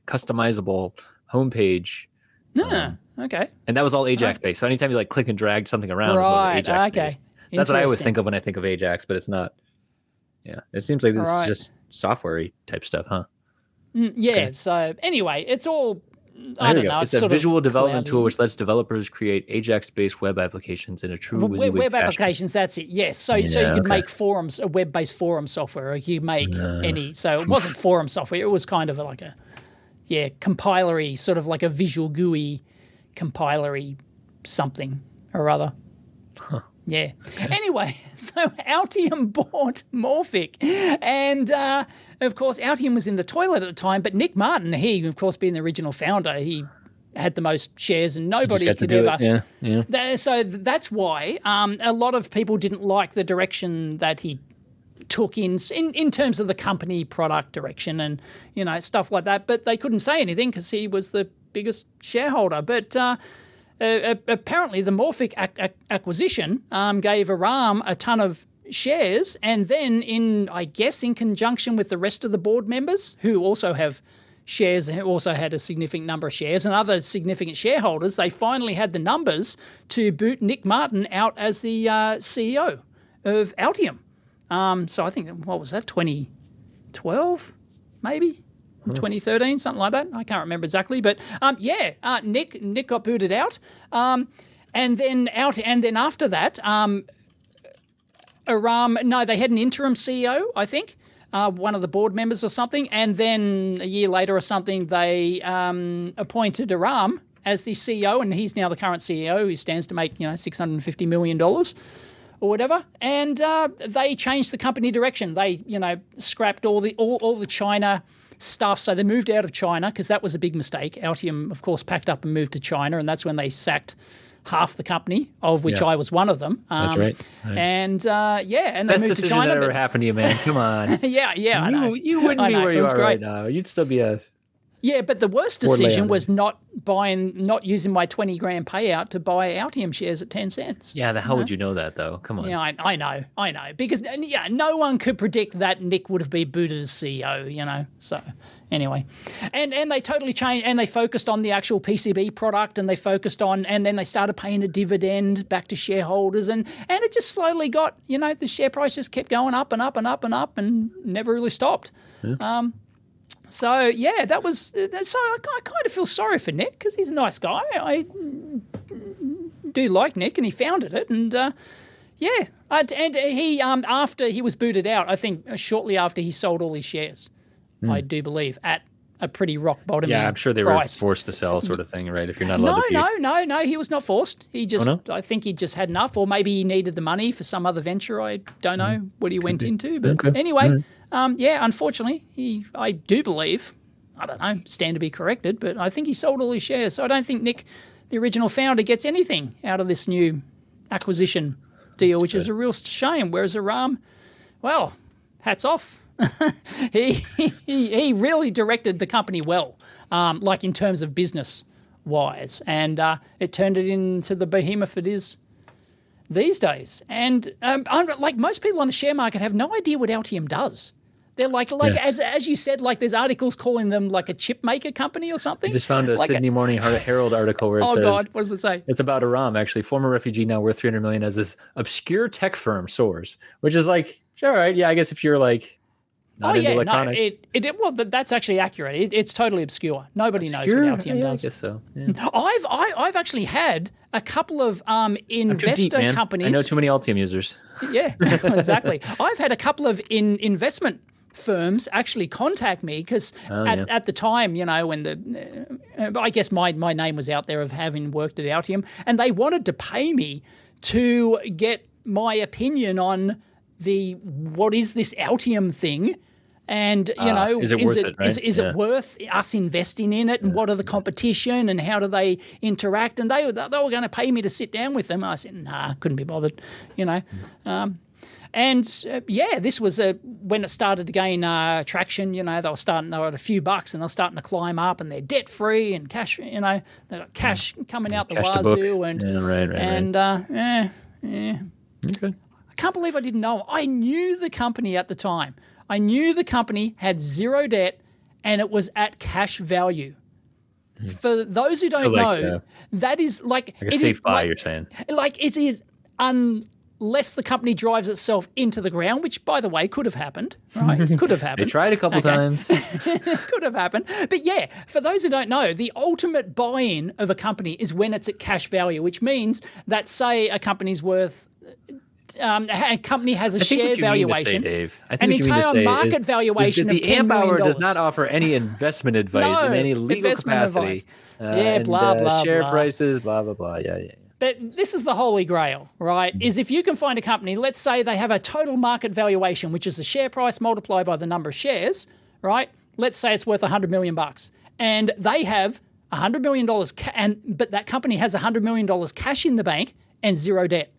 customizable homepage. Yeah. Um, okay. And that was all Ajax based. So anytime you like click and drag something around, right. it was Ajax okay. based. So that's what I always think of when I think of Ajax, but it's not. Yeah. It seems like this right. is just software type stuff, huh? Mm, yeah. Okay. So anyway, it's all. I don't know. It's, it's a visual development cloudy. tool which lets developers create Ajax-based web applications in a true well, WYSIWYG web fashion. applications. That's it. Yes. So, yeah, so you could okay. make forums, a web-based forum software. Or you make uh, any. So it wasn't forum software. It was kind of like a, yeah, compilery, sort of like a Visual G U I compilery something or other. Huh. Yeah. Okay. Anyway, so Altium bought Morphic, and uh, of course Altium was in the toilet at the time. But Nick Martin, he of course being the original founder, he had the most shares, and nobody could ever. It. Yeah, yeah. So that's why um, a lot of people didn't like the direction that he took in, in in terms of the company product direction and you know stuff like that. But they couldn't say anything because he was the biggest shareholder. But uh, Uh, apparently, the Morphic ac- ac- acquisition um, gave Aram a ton of shares, and then, in I guess, in conjunction with the rest of the board members who also have shares, who also had a significant number of shares, and other significant shareholders, they finally had the numbers to boot Nick Martin out as the uh, C E O of Altium. Um, so I think what was that, twenty twelve, maybe. twenty thirteen, something like that. I can't remember exactly, but um, yeah, uh, Nick Nick got booted out, um, and then out, and then after that, um, Aram. No, they had an interim C E O, I think, uh, one of the board members or something, and then a year later or something, they um, appointed Aram as the C E O, and he's now the current C E O. He stands to make you know six hundred and fifty million dollars. Or whatever, and uh, they changed the company direction. They, you know, scrapped all the all, all the China stuff. So they moved out of China because that was a big mistake. Altium, of course, packed up and moved to China, and that's when they sacked half the company, of which yeah. I was one of them. Um, that's right. right. And uh, yeah, and Best they moved decision to China. that ever happened to you, man. Come on. yeah, yeah. I you know. you wouldn't I be know. where you are great. right now. You'd still be a. Yeah, but the worst decision was not buying, not using my twenty grand payout to buy Altium shares at ten cents. Yeah, the hell you know? would you know that though? Come on. Yeah, I, I know, I know, because yeah, no one could predict that Nick would have been booted as C E O. You know, so anyway, and and they totally changed, and they focused on the actual P C B product, and they focused on, and then they started paying a dividend back to shareholders, and and it just slowly got, you know, the share price just kept going up and up and up and up, and never really stopped. Yeah. Um, So, yeah, that was... So I, I kind of feel sorry for Nick because he's a nice guy. I do like Nick, and he founded it. And, uh, yeah, and, and he, um, after he was booted out, I think shortly after he sold all his shares, mm. I do believe, at a pretty rock-bottom Yeah, I'm sure they price. were forced to sell sort of thing, right? If you're not allowed no, to be... No, no, no, he was not forced. He just... Oh, no? I think he just had enough, or maybe he needed the money for some other venture. I don't know mm. what he Could went be. into. But okay. anyway... Right. Um, yeah, unfortunately, he, I do believe, I don't know, stand to be corrected, but I think he sold all his shares. So I don't think Nick, the original founder, gets anything out of this new acquisition deal, which is a real shame. Whereas Aram, well, hats off. he, he he really directed the company well, um, like in terms of business-wise, and uh, it turned it into the behemoth it is these days. And um, like most people on the share market have no idea what Altium does. They're like, like yeah. as as you said, like there's articles calling them like a chip maker company or something. I just found a like Sydney a, Morning Herald article where it oh says, "Oh God, what does it say?" It's about Aram, actually, former refugee now worth three hundred million as this obscure tech firm soars, which is like, all right, yeah, I guess if you're like not oh into yeah, electronics. no, it, it, it well that's actually accurate. It, it's totally obscure. Nobody obscure? knows what Altium yeah, does. I guess so. Yeah. I've I, I've actually had a couple of um, investor deep, companies. I know too many Altium users. Yeah, exactly. I've had a couple of in investment firms actually contact me because oh, at, yeah. at the time, you know, when the, uh, I guess my, my name was out there of having worked at Altium, and they wanted to pay me to get my opinion on the, what is this Altium thing? And, you uh, know, is it is worth it, it, right? is, is yeah. it worth us investing in it? And what are the competition and how do they interact? And they, they were going to pay me to sit down with them. I said, nah, couldn't be bothered, you know. Um, And uh, yeah, this was uh, when it started to gain uh, traction. You know, they were starting, they were at a few bucks and they were starting to climb up, and they're debt free and cash. You know, they got cash coming out the cash wazoo, and yeah, right, right, and right. Uh, yeah, yeah. Okay. I can't believe I didn't know. I knew the company at the time. I knew the company had zero debt and it was at cash value. For those who don't So like, know, uh, that is like, Like a it safe is buy, like, you're saying. like it is unless the company drives itself into the ground, which by the way could have happened, right? Could have They happened. tried a couple Okay. times. Could have happened. But yeah, for those who don't know, the ultimate buy-in of a company is when it's at cash value, which means that say a company's worth um, a company has a I think share what you mean to say, valuation. Dave. I think an what you mean to entire say market is, is valuation that of the ten Amp million Hour dollars. does not offer any investment advice No, in any legal investment capacity. advice. Uh, Yeah, and, blah, uh, blah, share blah. prices, blah blah blah. Yeah, yeah. yeah. But this is the holy grail, right? Is if you can find a company, let's say they have a total market valuation, which is the share price multiplied by the number of shares, right? Let's say it's worth one hundred million bucks, and they have one hundred million dollars, ca- and but that company has one hundred million dollars cash in the bank and zero debt.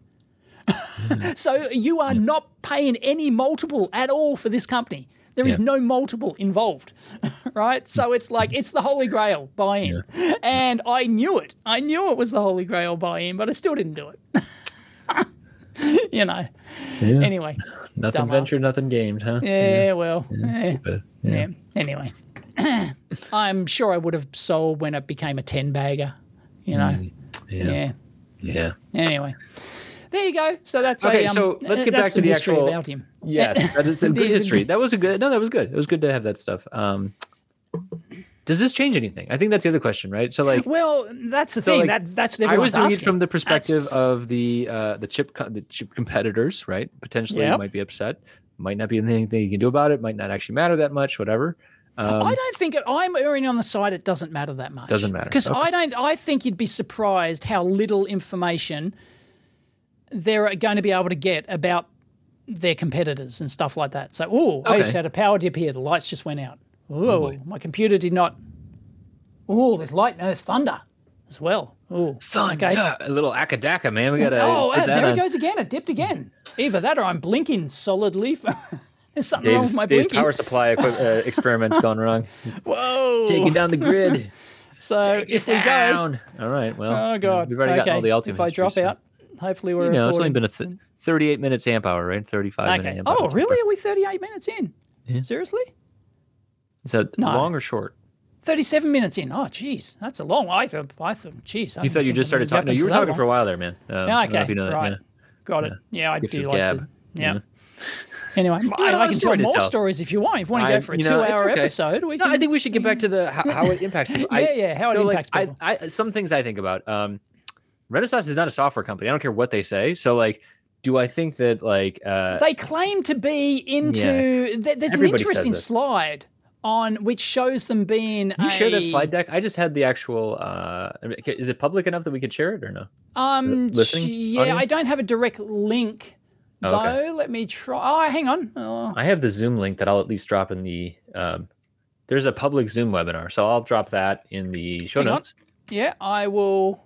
So you are not paying any multiple at all for this company. There is Yeah. no multiple involved, right? So it's like, it's the holy grail buy-in. And I knew it. I knew it was the holy grail buy-in, but I still didn't do it. you know. Yeah. Anyway. Nothing dumbass. ventured, nothing gained, huh? Yeah, well. Yeah, eh, stupid. Yeah. yeah. Anyway. I'm sure I would have sold when it became a ten-bagger, you know. Yeah. yeah. Yeah. Anyway. There you go. So that's Okay, a, um, so let's get that's back to some the history actual- of Altium. Yes, that is a The- good history. That was a good. No, that was good. It was good to have that stuff. Um, does this change anything? I think that's the other question, right? So, like, Well, that's the So, thing. like, that that's what I everyone's was doing asking. it from the perspective That's- of the uh, the chip co- the chip competitors, right? Potentially, Yep. might be upset. Might not be anything you can do about it. Might not actually matter that much. Whatever. Um, I don't think it, I'm erring on the side it doesn't matter that much. Doesn't matter. Because Okay. I don't. I think you'd be surprised how little information they're going to be able to get about their competitors and stuff like that. So, oh, I Okay. just had a power dip here. The lights just went out. Oh, my computer did not. Oh, there's light. No, there's thunder as well. Oh, Thunder. okay. A little akadaka, man. We gotta. Oh, put ah, that there on. it goes again. It dipped again. Either that or I'm blinking solidly. For, there's something wrong Dave's, with my Dave's blinking. power supply equi- uh, experiment's gone wrong. Whoa. Taking down the grid. So Take if it we go. down. All right. Well. Oh, God. We've already okay. gotten all the Altium if I history, drop so- out, hopefully we're You know, it's only recording. been a th- thirty-eight minutes amp hour, right? thirty-five Okay. minute amp Oh, hour. really? Are we thirty-eight minutes in? Yeah. Seriously? Is that No. long or short? thirty-seven minutes in. Oh, geez. That's a long one. I thought, I thought geez. I You didn't thought you think just it started would talking. No, happen you were for that talking for a long. while there, man. Um, I Yeah, don't know okay. if you know that, right. yeah. Got it. Yeah, I Gift do of like gab. to. Yeah. Yeah. Anyway, I, no, I it's can tell story to more tell. stories if you want. If you want to I- go for a you know, it's two-hour okay. episode, we No, can. I think we should get back to the how, how it impacts people. I, Yeah, yeah, how it so, like, impacts people. I, I, some things I think about. Um, Renaissance is not a software company. I don't care what they say. So, like, do I think that like uh, They claim to be into. Yeah. th- There's Everybody an says interesting this. slide on which shows them being. Can you a, share that slide deck? I just had the actual. Uh, is it public enough that we could share it or no? Um, listening yeah, audience? I don't have a direct link Oh, though. okay. Let me try. Oh, hang on. Oh, I have the Zoom link that I'll at least drop in the. Um, there's a public Zoom webinar, so I'll drop that in the show Hang on. notes. yeah, I will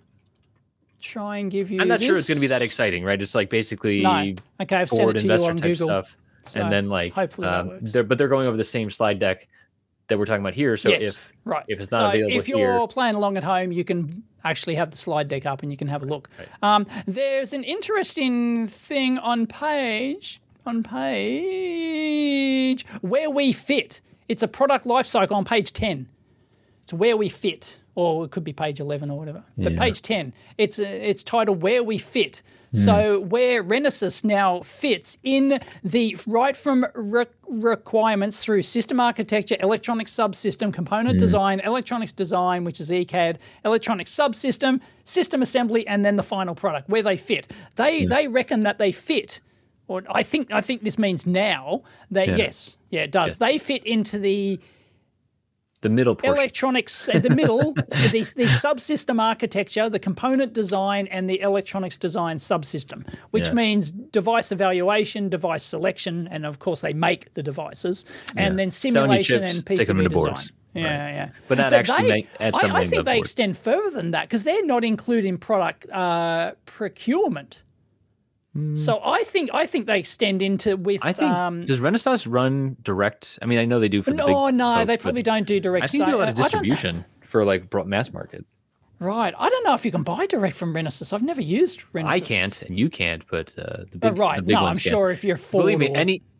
try and give you. I'm not sure it's this. going to be that exciting, right? It's like basically No. Okay, I've sent forward it to you investor on type Google. stuff, So and then like, hopefully that um, works. they're, but they're going over the same slide deck that we're talking about here. So yes, if right. if it's not so available if you're here- playing along at home, you can actually have the slide deck up and you can have a look. Right. Um, there's an interesting thing on page on page where we fit. It's a product lifecycle on page ten. It's where we fit, or it could be page eleven or whatever. But Yeah. page ten, it's uh, it's titled "Where We Fit." So where Renesas now fits in the right from re- requirements through system architecture, electronic subsystem, component design, electronics design, which is E C A D, electronic subsystem, system assembly, and then the final product. Where they fit, they they reckon that they fit. Or I think I think this means now that Yeah. yes, yeah, it does. They fit into the the middle portion. electronics in the middle, the, the subsystem architecture, the component design, and the electronics design subsystem, which Yeah. means device evaluation, device selection, and of course they make the devices, and Yeah. then Selling you simulation chips, and take P C them B into design. boards. Yeah, Right. yeah. But not actually they, make- add I, something I think above they board. extend further than that because they're not including product uh, procurement. So I think I think they extend into with. I think um, does Renaissance run direct? I mean, I know they do for the no, big no, folks, they but probably don't do direct. I think they do a lot of sale. I don't- distribution for like bro- mass market. Right. I don't know if you can buy direct from Renesas. I've never used Renesas. I can't, and you can't, but uh, the Uh, big, right. the big No, I'm ones can. sure if you're Ford Believe me, or- any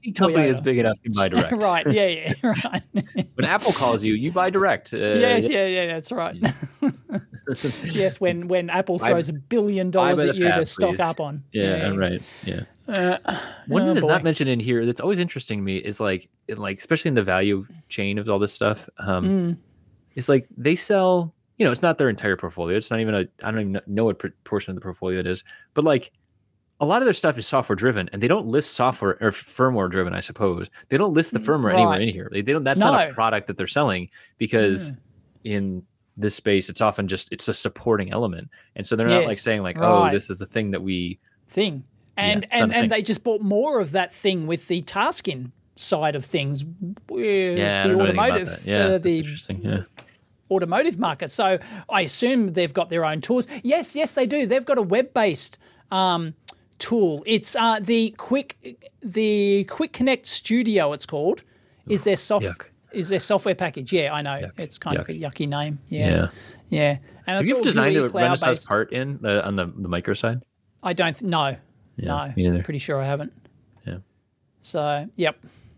any company Toyota. is big enough can buy direct. Right. Yeah. Yeah. Right. When Apple calls you, you buy direct. Uh, yes. Yeah. Yeah. That's right. Yes. When when Apple throws a billion dollars by the at you fab, to stock please. up on. Yeah, right. Yeah. Uh, One oh, thing that's boy. not mentioned in here that's always interesting to me is like, in like especially in the value chain of all this stuff, um, Mm. it's like they sell. You know, it's not their entire portfolio. It's not even a. I don't even know what portion of the portfolio it is, but like a lot of their stuff is software driven, and they don't list software or firmware driven. I suppose they don't list the firmware Right. anywhere in here. They, they don't. That's not a No. product that they're selling because Mm. in this space, it's often just it's a supporting element, and so they're not like Yes, saying like, right. oh, this is the thing that we. Thing. And it's not and, a and thing. they just bought more of that thing with the Taskin side of things with Yeah, I the don't know anything about automotive that. Yeah, uh, that's the interesting. Yeah. automotive market. So I assume they've got their own tools. Yes, yes, they do. They've got a web-based um, tool. It's uh, the quick the Quick Connect Studio. It's called. Is their soft Yuck. is their software package? Yeah, I know. Yuck. It's kind of Yuck. a yucky name. Yeah, Yeah. yeah. And Have it's you all ever designed G U I a Renaissance cloud-based. part in the, on the the micro side? I don't. Th- no, Yeah, no. me neither. Pretty sure I haven't. Yeah. So yep.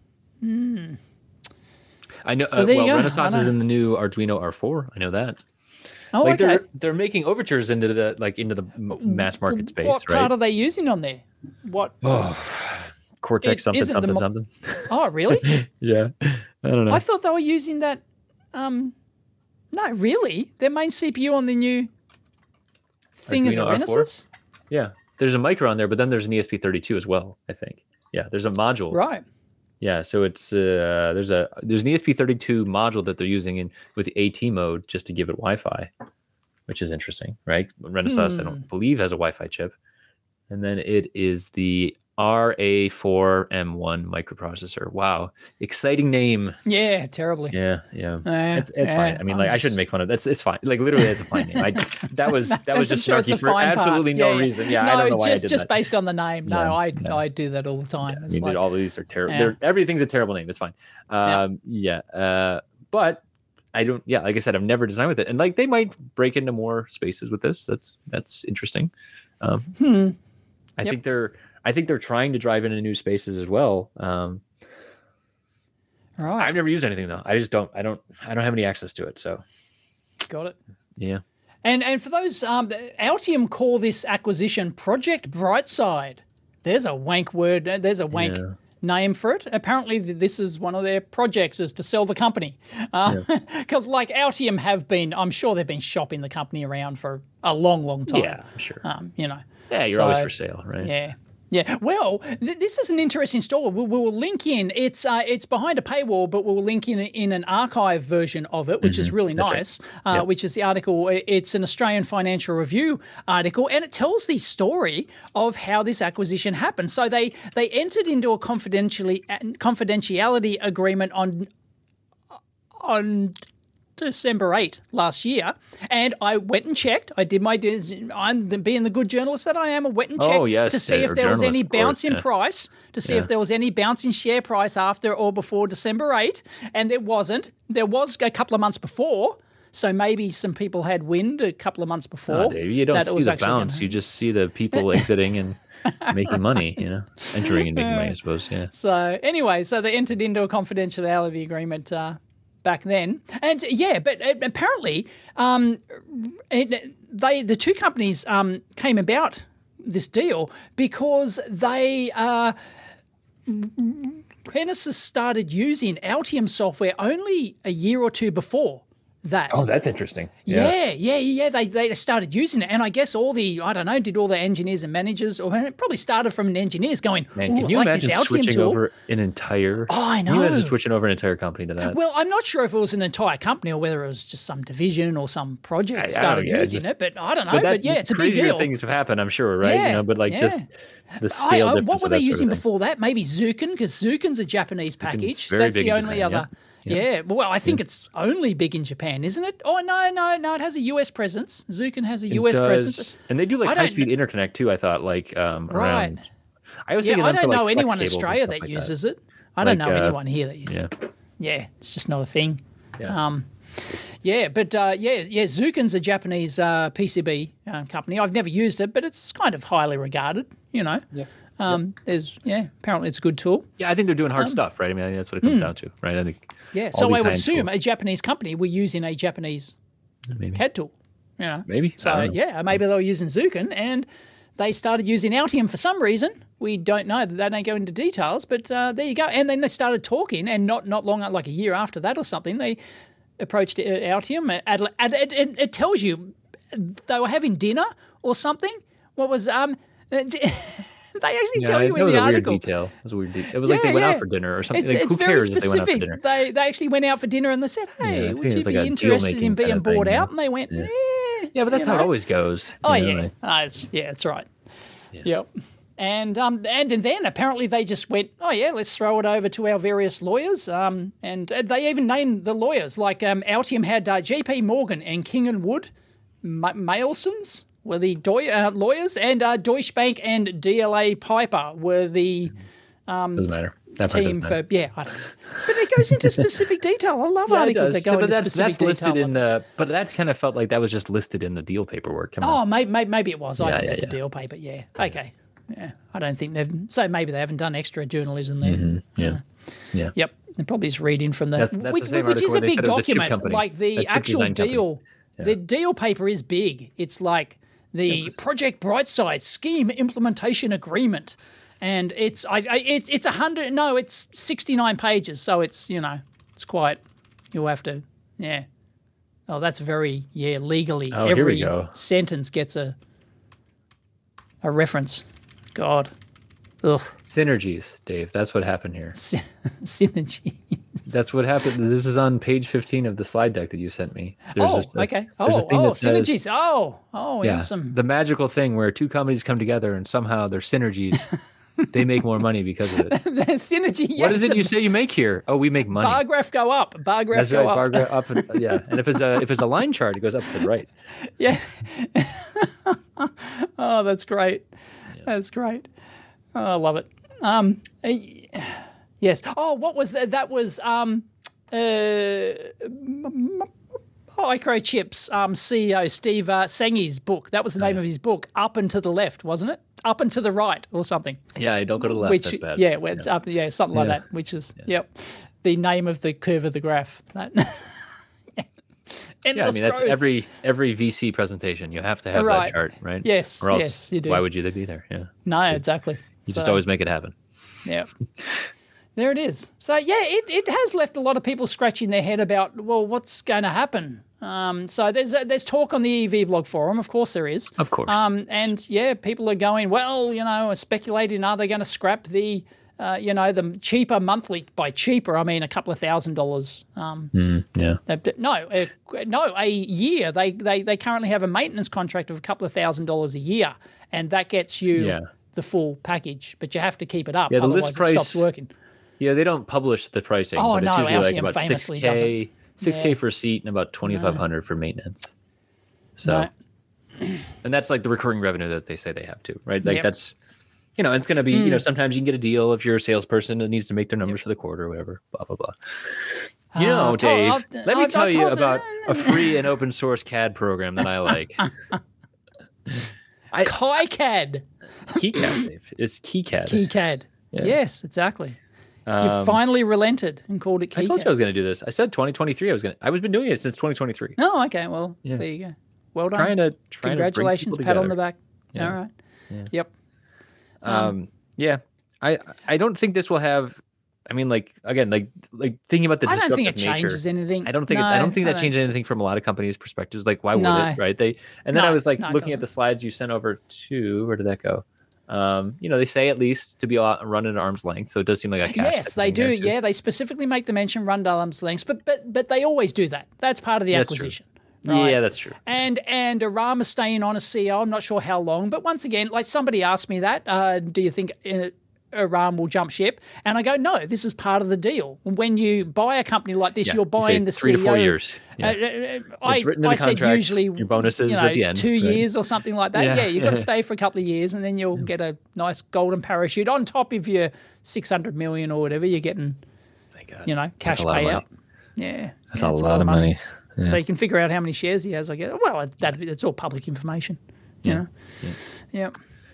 I know. So uh, there you well, go. Renaissance I is know. in the new Arduino R four. I know that. Oh, like okay. they're they're making overtures into the like into the m- mass market space, What right? part are they using on there? What? Cortex It something isn't the something mo- something. Oh, really? Yeah, I don't know. I thought they were using that. Um, no, really, their main C P U on the new thing is a Arduino R four? Renesas, Yeah, there's a micro on there, but then there's an E S P thirty-two as well. I think. Yeah, there's a module. right? Yeah, so it's uh, there's a there's an E S P thirty-two module that they're using in with the AT mode just to give it Wi-Fi, which is interesting, right? Renesas, I Hmm. don't believe, has a Wi-Fi chip, and then it is the R A four M one microprocessor. Wow, exciting name. Yeah, terribly. Yeah, yeah, Yeah, it's it's yeah, fine. I mean, I'm like I just- shouldn't make fun of that's it's fine. Like literally, it's a fine name. I, that was that was I'm just sure it's snarky a for fine part. absolutely no Yeah, yeah. reason. Yeah, no, I don't know why just I did just that. based on the name. No, No, I no. I do that all the time. I It's mean, like, all of these are terrible. Yeah. They're Everything's a terrible name. It's fine. Yeah. Um, yeah. Uh, but I don't. Yeah, like I said, I've never designed with it, and like they might break into more spaces with this. That's that's interesting. Um, hmm. I Yep. think they're. I think they're trying to drive into new spaces as well. Um, Right, I've never used anything though. I just don't. I don't. I don't have any access to it. So got it. yeah. And and for those, um, Altium call this acquisition Project Brightside. There's a wank word. There's a wank Yeah. name for it. Apparently, th- this is one of their projects is to sell the company. Because like Altium have been, I'm sure they've been shopping the company around for a long, long time. Yeah. Sure. Um, you know. Yeah. You're so- always for sale, right? Yeah. Yeah, well, th- this is an interesting story. We, we will link in. It's uh, it's behind a paywall, but we'll link in in an archive version of it, which is really That's right. nice. Uh, Yep. Which is the article. It's an Australian Financial Review article, and it tells the story of how this acquisition happened. So they they entered into a confidentially confidentiality agreement on on December eighth last year, and I went and checked. I did my I'm the, being the good journalist that I am. I went and checked Oh, yes, to see yeah, if or there was any journalist, of course, bounce in yeah. price, to see Yeah. if there was any bounce in share price after or before December eighth, and there wasn't. There was a couple of months before. So maybe some people had wind a couple of months before. Oh, Dave, you don't that it see was the actually gonna bounce. You just see the people exiting and making money. You know, entering and making money. I suppose. Yeah. So anyway, so they entered into a confidentiality agreement uh, back then, and yeah, but uh, apparently, um, it, they the two companies um, came about this deal because they. Uh, Renesas started using Altium software only a year or two before that. Oh, that's interesting. Yeah, yeah, yeah. They they started using it, and I guess all the I don't know, did all the engineers and managers, or it probably started from an engineers going, Man, can "Ooh, you I like this imagine Altium switching tool." over an entire? Oh, I Can you imagine know. switching over an entire company to that? Well, I'm not sure if it was an entire company or whether it was just some division or some project I- I started don't know, yeah, using just- it, but I don't know. but, But, that, yeah, it's a big crazier deal. things have happened, I'm sure, right? Yeah, You know, but like yeah. just the I, scale I, difference. what were of they that sort using of thing. before that? Maybe Zukin, because Zukin's a Japanese package. very That's big the in only Japan, other. yeah. Yeah. well, I think it's only big in Japan, isn't it? Oh no, no, no! It has a U S presence. Zukin has a It U S does. presence. and they do I like don't high speed interconnect too. I thought like um, Right. around. I was Yeah, thinking I them for, don't like, know flex anyone in cables and Australia stuff that like uses it. I don't Like, know uh, anyone here that uses it. Yeah. Yeah, it's just not a thing. Yeah. Um, yeah, but uh, yeah, yeah, Zukin's a Japanese uh, P C B uh, company. I've never used it, but it's kind of highly regarded. You know, Yeah. um, there's yeah. Apparently, it's a good tool. Yeah, I think they're doing Um, hard stuff, right? I mean, I think that's what it comes down to, right? I think. Yeah. all So these I would high-end assume tools- a Japanese company were using a Japanese maybe, C A D tool. You know, maybe. So I don't know. yeah, maybe they were using Zuken and they started using Altium for some reason. We don't know. They don't go into details, but uh, there you go. And then they started talking, and not not long, like a year after that or something, they approached uh, Altium. At, at, at, it, it tells you they were having dinner or something. What was um? They actually Yeah, tell you that in was the a article. weird detail. It was a weird. De- it was like Yeah, they went yeah. out for dinner or something. It's, Like, it's who very cares if they went out for specific. dinner? They they actually went out for dinner and they said, Yeah, I "Hey, think would it's you like be a interested deal-making in being kind of thing, bought yeah. out?" And they went, "Yeah, Yeah, but that's you how know. it always goes. Oh you know, yeah, like- Ah, it's, yeah, that's right. Yep. And um and, and then apparently they just went, oh yeah, let's throw it over to our various lawyers. Um and they even named the lawyers, like um Altium had uh, J P Morgan and King and Wood, Ma- Mailsons were the Deu- uh, lawyers, and uh, Deutsche Bank and D L A Piper were the doesn't matter. That part team doesn't for matter. yeah. I don't know. But it goes into specific detail. I love Yeah, it articles does. that go but into that's, specific that's listed detail. in the. But that kind of felt like that was just listed in the deal paperwork. Come on. Oh, maybe, maybe, maybe it was. I Yeah, haven't yeah, read the yeah. deal paper. Yeah. Okay. Yeah. I don't think they've. So maybe they haven't done extra journalism there. Yeah, yeah. Yep. They're probably just reading from the. That's- that's the which, same which is article a where they big said it was a chip document. company, Like a the chip actual design company. deal. The deal paper is big. It's like the Project Brightside scheme implementation agreement. And it's I, I it, it's a hundred no it's sixty nine pages, so it's you know it's quite you'll have to yeah oh that's very yeah legally Oh, here we every go. sentence gets a a reference. God, ugh, Synergies, Dave. That's what happened here. Sy- synergy. That's what happened. This is on page fifteen of the slide deck that you sent me. There's Oh, just a- okay. there's a Oh, thing oh, that says- synergies. Oh, oh, Yeah, awesome. the magical thing where two companies come together and somehow their synergies, they make more money because of it. The synergy. Yes, What is it you say you make here? Oh, we make money. Bar graph go up. Bar graph That's go right. up. Bar gra- up and, yeah. And if it's a if it's a line chart, it goes up to the right. Yeah. Oh, that's great. That's great. Oh, I love it. Um, eh, yes. Oh, what was that? That was um, uh, Microchip's um, C E O Steve uh, Sengi's book. That was the name of his book. Up and to the left, wasn't it? Up and to the right, or something. Yeah, don't go to the left. Which That's bad. yeah, where it's up. Yeah, something like Yeah. that. Which is yep, the name of the curve of the graph. That. Yeah, I Endless mean that's growth. every every V C presentation. You have to have Right. that chart, right? Yes, Or else, yes, you do. why would you they be there? Yeah. No, exactly. You just So- always make it happen. Yeah. There it is. So yeah, it, it has left a lot of people scratching their head about, well, what's going to happen? Um, so there's there's talk on the E V blog forum, of course there is. Of course. Um, and yeah, people are going, well, you know, speculating, are they going to scrap the, uh, you know, the cheaper monthly? By cheaper, I mean a couple of thousand dollars. Um, Yeah. uh, no, uh, no, a year. They, they they currently have a maintenance contract of a couple of thousand dollars a year, and that gets you Yeah. the full package. But you have to keep it up, Yeah, the otherwise list it price- stops working. Yeah, they don't publish the pricing, Oh, but it's no, usually like Altium about six famously K, six K Yeah. for a seat and about twenty-five hundred for maintenance. So, No. and that's like the recurring revenue that they say they have too, right? Like Yep. that's, you know, it's going to be, you know, sometimes you can get a deal if you're a salesperson that needs to make their numbers for the quarter or whatever, blah, blah, blah. You know, I've told- Dave, I've- let me I've- tell I've you told about the- a free and open source C A D program that I like. I, KiCad. KeyCAD, Dave. It's KeyCAD. KeyCAD. Yeah. Yes, exactly. you Um, finally relented and called it I told you I KeyCAD. was going to do this. I said twenty twenty-three. I was going to, I was been doing it since twenty twenty-three. Oh, okay. Well, Yeah. there you go. Well done. Trying to, trying Congratulations. to bring Pat people on the together. back. Yeah. All right. Yep. Um, yeah, I I don't think this will have. I mean, like again, like like thinking about the I don't think it disruptive nature. changes anything. I don't think it, No, I don't think that I changed anything from a lot of companies' perspectives. Like, why would No. it? Right? They and then No, I was like no, it looking at the doesn't. slides you sent over to. Where did that go? Um, you know, they say at least to be a- run at arm's length, so it does seem like a cash Yes, type they thing do. there, too. Yeah, they specifically make the mention run arm's lengths, but but but they always do that. That's part of the That's true. acquisition. Right? Yeah, that's true. And and Aram is staying on as C E O. I'm not sure how long, but once again, like somebody asked me that, uh, do you think uh, Aram will jump ship? And I go, no, this is part of the deal. When you buy a company like this, Yeah, you're you say buying the three C E O. to four years. Yeah. Uh, uh, I, It's written in I the said contract, usually your bonuses you know, at the end, two right? years or something like that. Yeah. Yeah, you've got to stay for a couple of years, and then you'll get a nice golden parachute on top of your six hundred million or whatever you're getting. Thank God. You know, cash That's a lot of payout. money. Yeah, That's yeah, a it's lot of money. Yeah. So you can figure out how many shares he has. I guess. Well, that it's all public information. You know. Yeah.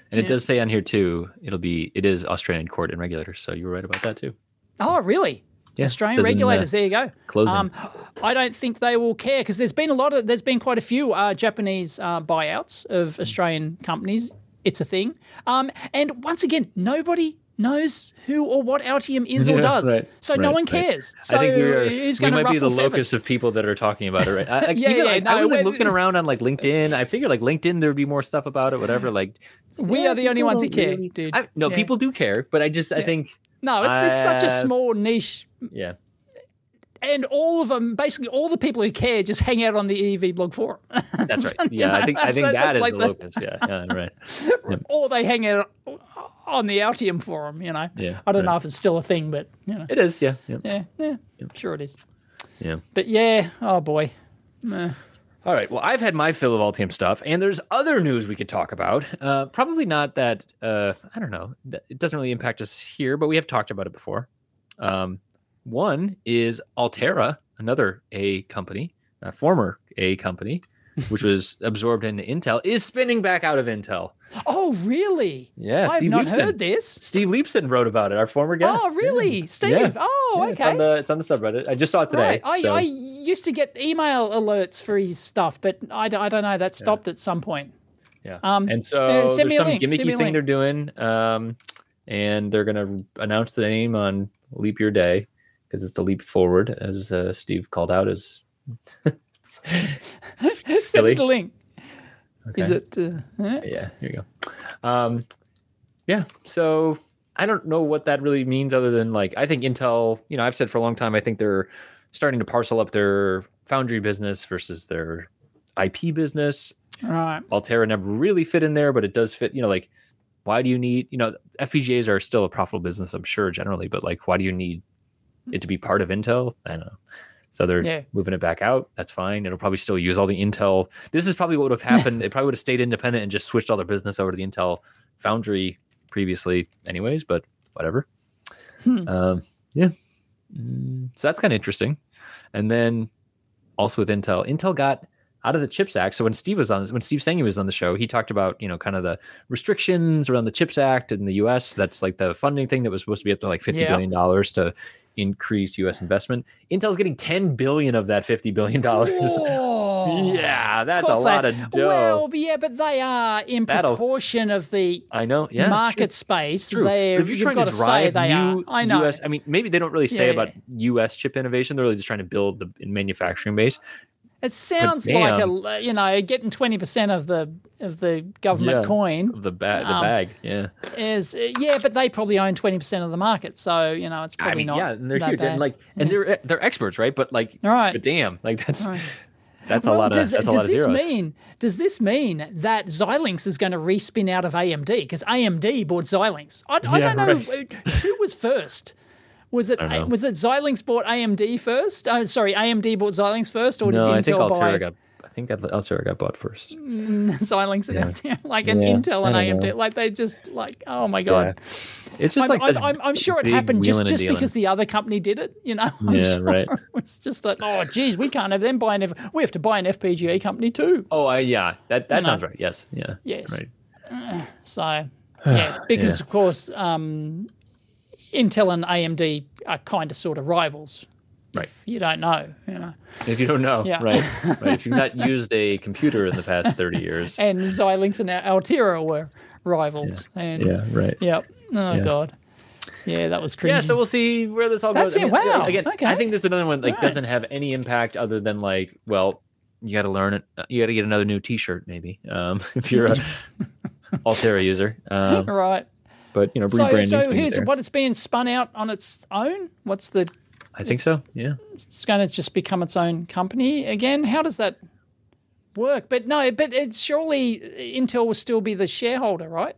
And it Yeah. does say on here too, it'll be, it is Australian court and regulators. So you were right about that too. Oh, really? Yeah, Australian says in, uh, regulators. There you go. closing. Um, I don't think they will care because there's been a lot of, there's been quite a few uh, Japanese uh, buyouts of Australian companies. It's a thing. Um, and once again, nobody knows who or what Altium is or Yeah, does. right, so no right, one right. cares. So I think we, are, who's we going to might be the ruffle feathers? locus of people that are talking about it, right? I, I, Yeah, even, yeah, like, no, I was like we- looking around on like LinkedIn. I figured like LinkedIn there would be more stuff about it, whatever. Like We yeah, are the only people ones who don't care, really- dude. I, no, Yeah. people do care, but I just I think No, it's it's such a Uh, small niche, yeah. and all of them, basically all the people who care, just hang out on the E V blog forum. That's So, right. you Yeah, I know, think I think that- that that's is like the the- locus. Yeah, yeah, right. Yeah. Or they hang out on the Altium forum. You know, Yeah, I don't right. know if it's still a thing, but you know, It is. Yeah, yeah, yeah, yeah, sure it is. yeah. But yeah, oh boy, All right. Well, I've had my fill of Altium stuff, and there's other news we could talk about. Uh, probably not that. Uh, I don't know. that- It doesn't really impact us here, but we have talked about it before. Um, one is Altera, another A company, a former A company, which was absorbed into Intel, is spinning back out of Intel. oh really? Yeah, I've Steve not Leibson. heard this. Steve Leibson wrote about it. Our former guest. Oh really, Yeah. Steve? Yeah. Oh Yeah, It's okay. on, the, it's on the subreddit. I just saw it today. Right. I, so- I used to get email alerts for his stuff, but I, d- I don't know. That stopped at some point. Yeah. Um, and so uh, send there's me a some link, send me gimmicky a thing link. they're doing. Um, and they're going to announce the name on Leap Year Day because it's the leap forward, as uh, Steve called out as Send me silly. the link. Is Okay. it? Uh, eh? Yeah, here you go. Um, yeah. So I don't know what that really means other than like, I think Intel, you know, I've said for a long time, I think they're starting to parcel up their foundry business versus their I P business. Right. Altera never really fit in there, but it does fit. You know, like why do you need? You know, F P G As are still a profitable business, I'm sure, generally, but like, why do you need it to be part of Intel? I don't know. So they're Yeah. moving it back out. That's fine. It'll probably still use all the Intel. This is probably what would have happened. It probably would have stayed independent and just switched all their business over to the Intel foundry previously, anyways. But whatever. Hmm. Um, yeah. Mm, so that's kind of interesting. And then also with Intel, Intel got out of the CHIPS Act. So when Steve was on, when Steve Sanghi was on the show, he talked about, you know, kind of the restrictions around the CHIPS Act in the U S. That's like the funding thing that was supposed to be up to like fifty Yeah. billion dollars to increase U S investment. Intel's getting ten billion of that fifty billion dollars. Whoa. Yeah, Of that's a course lot they- of dough. Well, but yeah, but they are in That'll- proportion of the I know. Yeah, it's market true. space. True. They're, But if you're you've trying got to to say drive they are. new I know. U S, I mean, maybe they don't really say Yeah. about U S chip innovation. They're really just trying to build the manufacturing base. It sounds damn. like a you know getting twenty percent of the of the government Yeah. coin The bag, the Um, bag. Yeah. is yeah, but they probably own twenty percent of the market, so you know it's I probably mean, not. yeah, and they're that huge, bad. and like, and they're they're experts, right? But like, All right. but damn, like that's Right. that's a Well, lot of does, that's a does lot of this zeros. mean does this mean that Xilinx is going to respin out of A M D because A M D bought Xilinx? I, I Yeah, don't know right. who was first. Was it don't know. was it Xilinx bought A M D first? Oh, sorry, A M D bought Xilinx first, or did No, Intel I think buy Altera got. I think Altera got bought first. Xilinx and Altera? Like an Yeah, Intel I and don't A M D? know. Like they just like oh my god. Yeah. It's just I'm, like I'm, such I'm, I'm sure it big happened just, wheeling and just dealing. because the other company did it, you know. I'm Yeah, sure right. It's just like, oh, geez, we can't have them buy an F- we have to buy an F P G A company too. Oh, I, yeah, that that You know. sounds right. Yes, yeah, Yes. right. So, yeah, because Yeah. of course, um, Intel and A M D are kind of sort of rivals. Right. If you don't know, you know. If you don't know, Yeah. right, right. If you've not used a computer in the past thirty years, And Xilinx and Altera were rivals. And yeah, right. Yep. Oh Yeah. God. Yeah, that was crazy. Yeah, so we'll see where this all That's goes. I it. mean, Wow. Again, Okay. I think this is another one like Right. doesn't have any impact other than like, well, you got to learn it. You got to get another new T-shirt, maybe, um, if you're a Altera user. Um, right. but you know, So, rebranding. so here's what it's being spun out on its own. What's the? I think so. Yeah. It's going to just become its own company again. How does that work? But no, but it's surely Intel will still be the shareholder, right?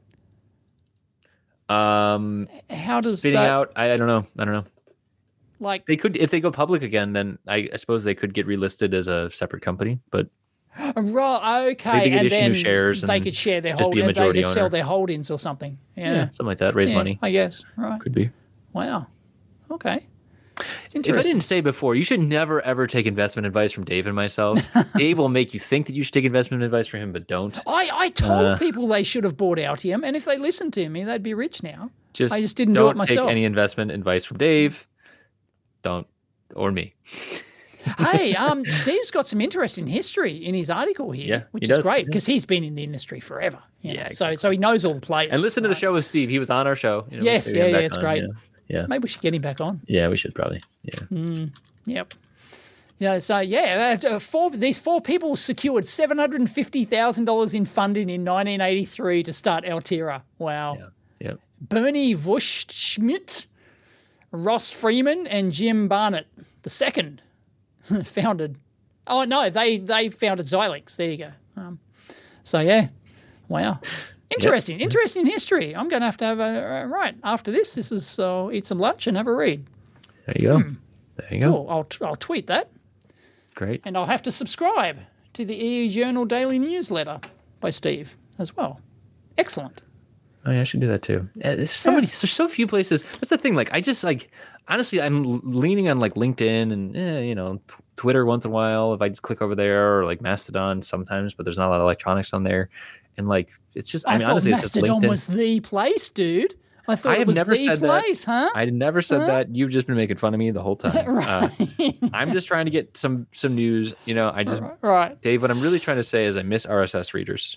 Um, How does spinning that out. I, I don't know. I don't know. like? They could, if they go public again, then I, I suppose they could get relisted as a separate company. But Right, okay, Maybe they could and issue then new shares they and could share their just be a holdings. They majority just sell owner. their holdings or something. yeah, Yeah, something like that. Raise Yeah, money. I guess. Right. Could be. Wow. Okay. It's interesting. If I didn't say before, you should never ever take investment advice from Dave and myself. Dave will make you think that you should take investment advice from him, but don't. I, I told uh, people they should have bought Altium, and if they listened to me, they'd be rich now. Just I just didn't don't do it myself. Take any investment advice from Dave. Don't, or me. Hey, um, Steve's got some interesting history in his article here, yeah, which is does. great because he's been in the industry forever. You know? Yeah, so so he knows all the players. And listen to the show with Steve. He was on our show. You know, yes, yeah, yeah, it's on, great. You know? Yeah, maybe we should get him back on. Yeah, we should probably. Yeah. Mm, yep. Yeah. So yeah, uh, four these four people secured seven hundred and fifty thousand dollars in funding in nineteen eighty three to start Altera. Wow. Yeah. Yep. Bernie Wuschmidt, Ross Freeman, and Jim Barnett the second founded. Oh no, they they founded Xilinx. There you go. Um, so yeah, wow, interesting, yep. interesting history. I'm going to have to have a uh, right after this. This is uh, eat some lunch and have a read. There you go. Hmm. There you go. Cool. I'll I'll tweet that. Great. And I'll have to subscribe to the E E Journal daily newsletter by Steve as well. Excellent. Oh yeah, I should do that too. There's so many. There's so few places. That's the thing. Like I just like honestly, I'm leaning on like LinkedIn and eh, you know. Twitter once in a while if I just click over there, or like Mastodon sometimes, but there's not a lot of electronics on there. And like it's just I, I mean thought honestly Mastodon it's just was the place, dude. I thought I it have was never the said place, that. huh? I never said huh? that. You've just been making fun of me the whole time. right. uh, I'm just trying to get some some news. You know, I just right. Dave, what I'm really trying to say is I miss R S S readers.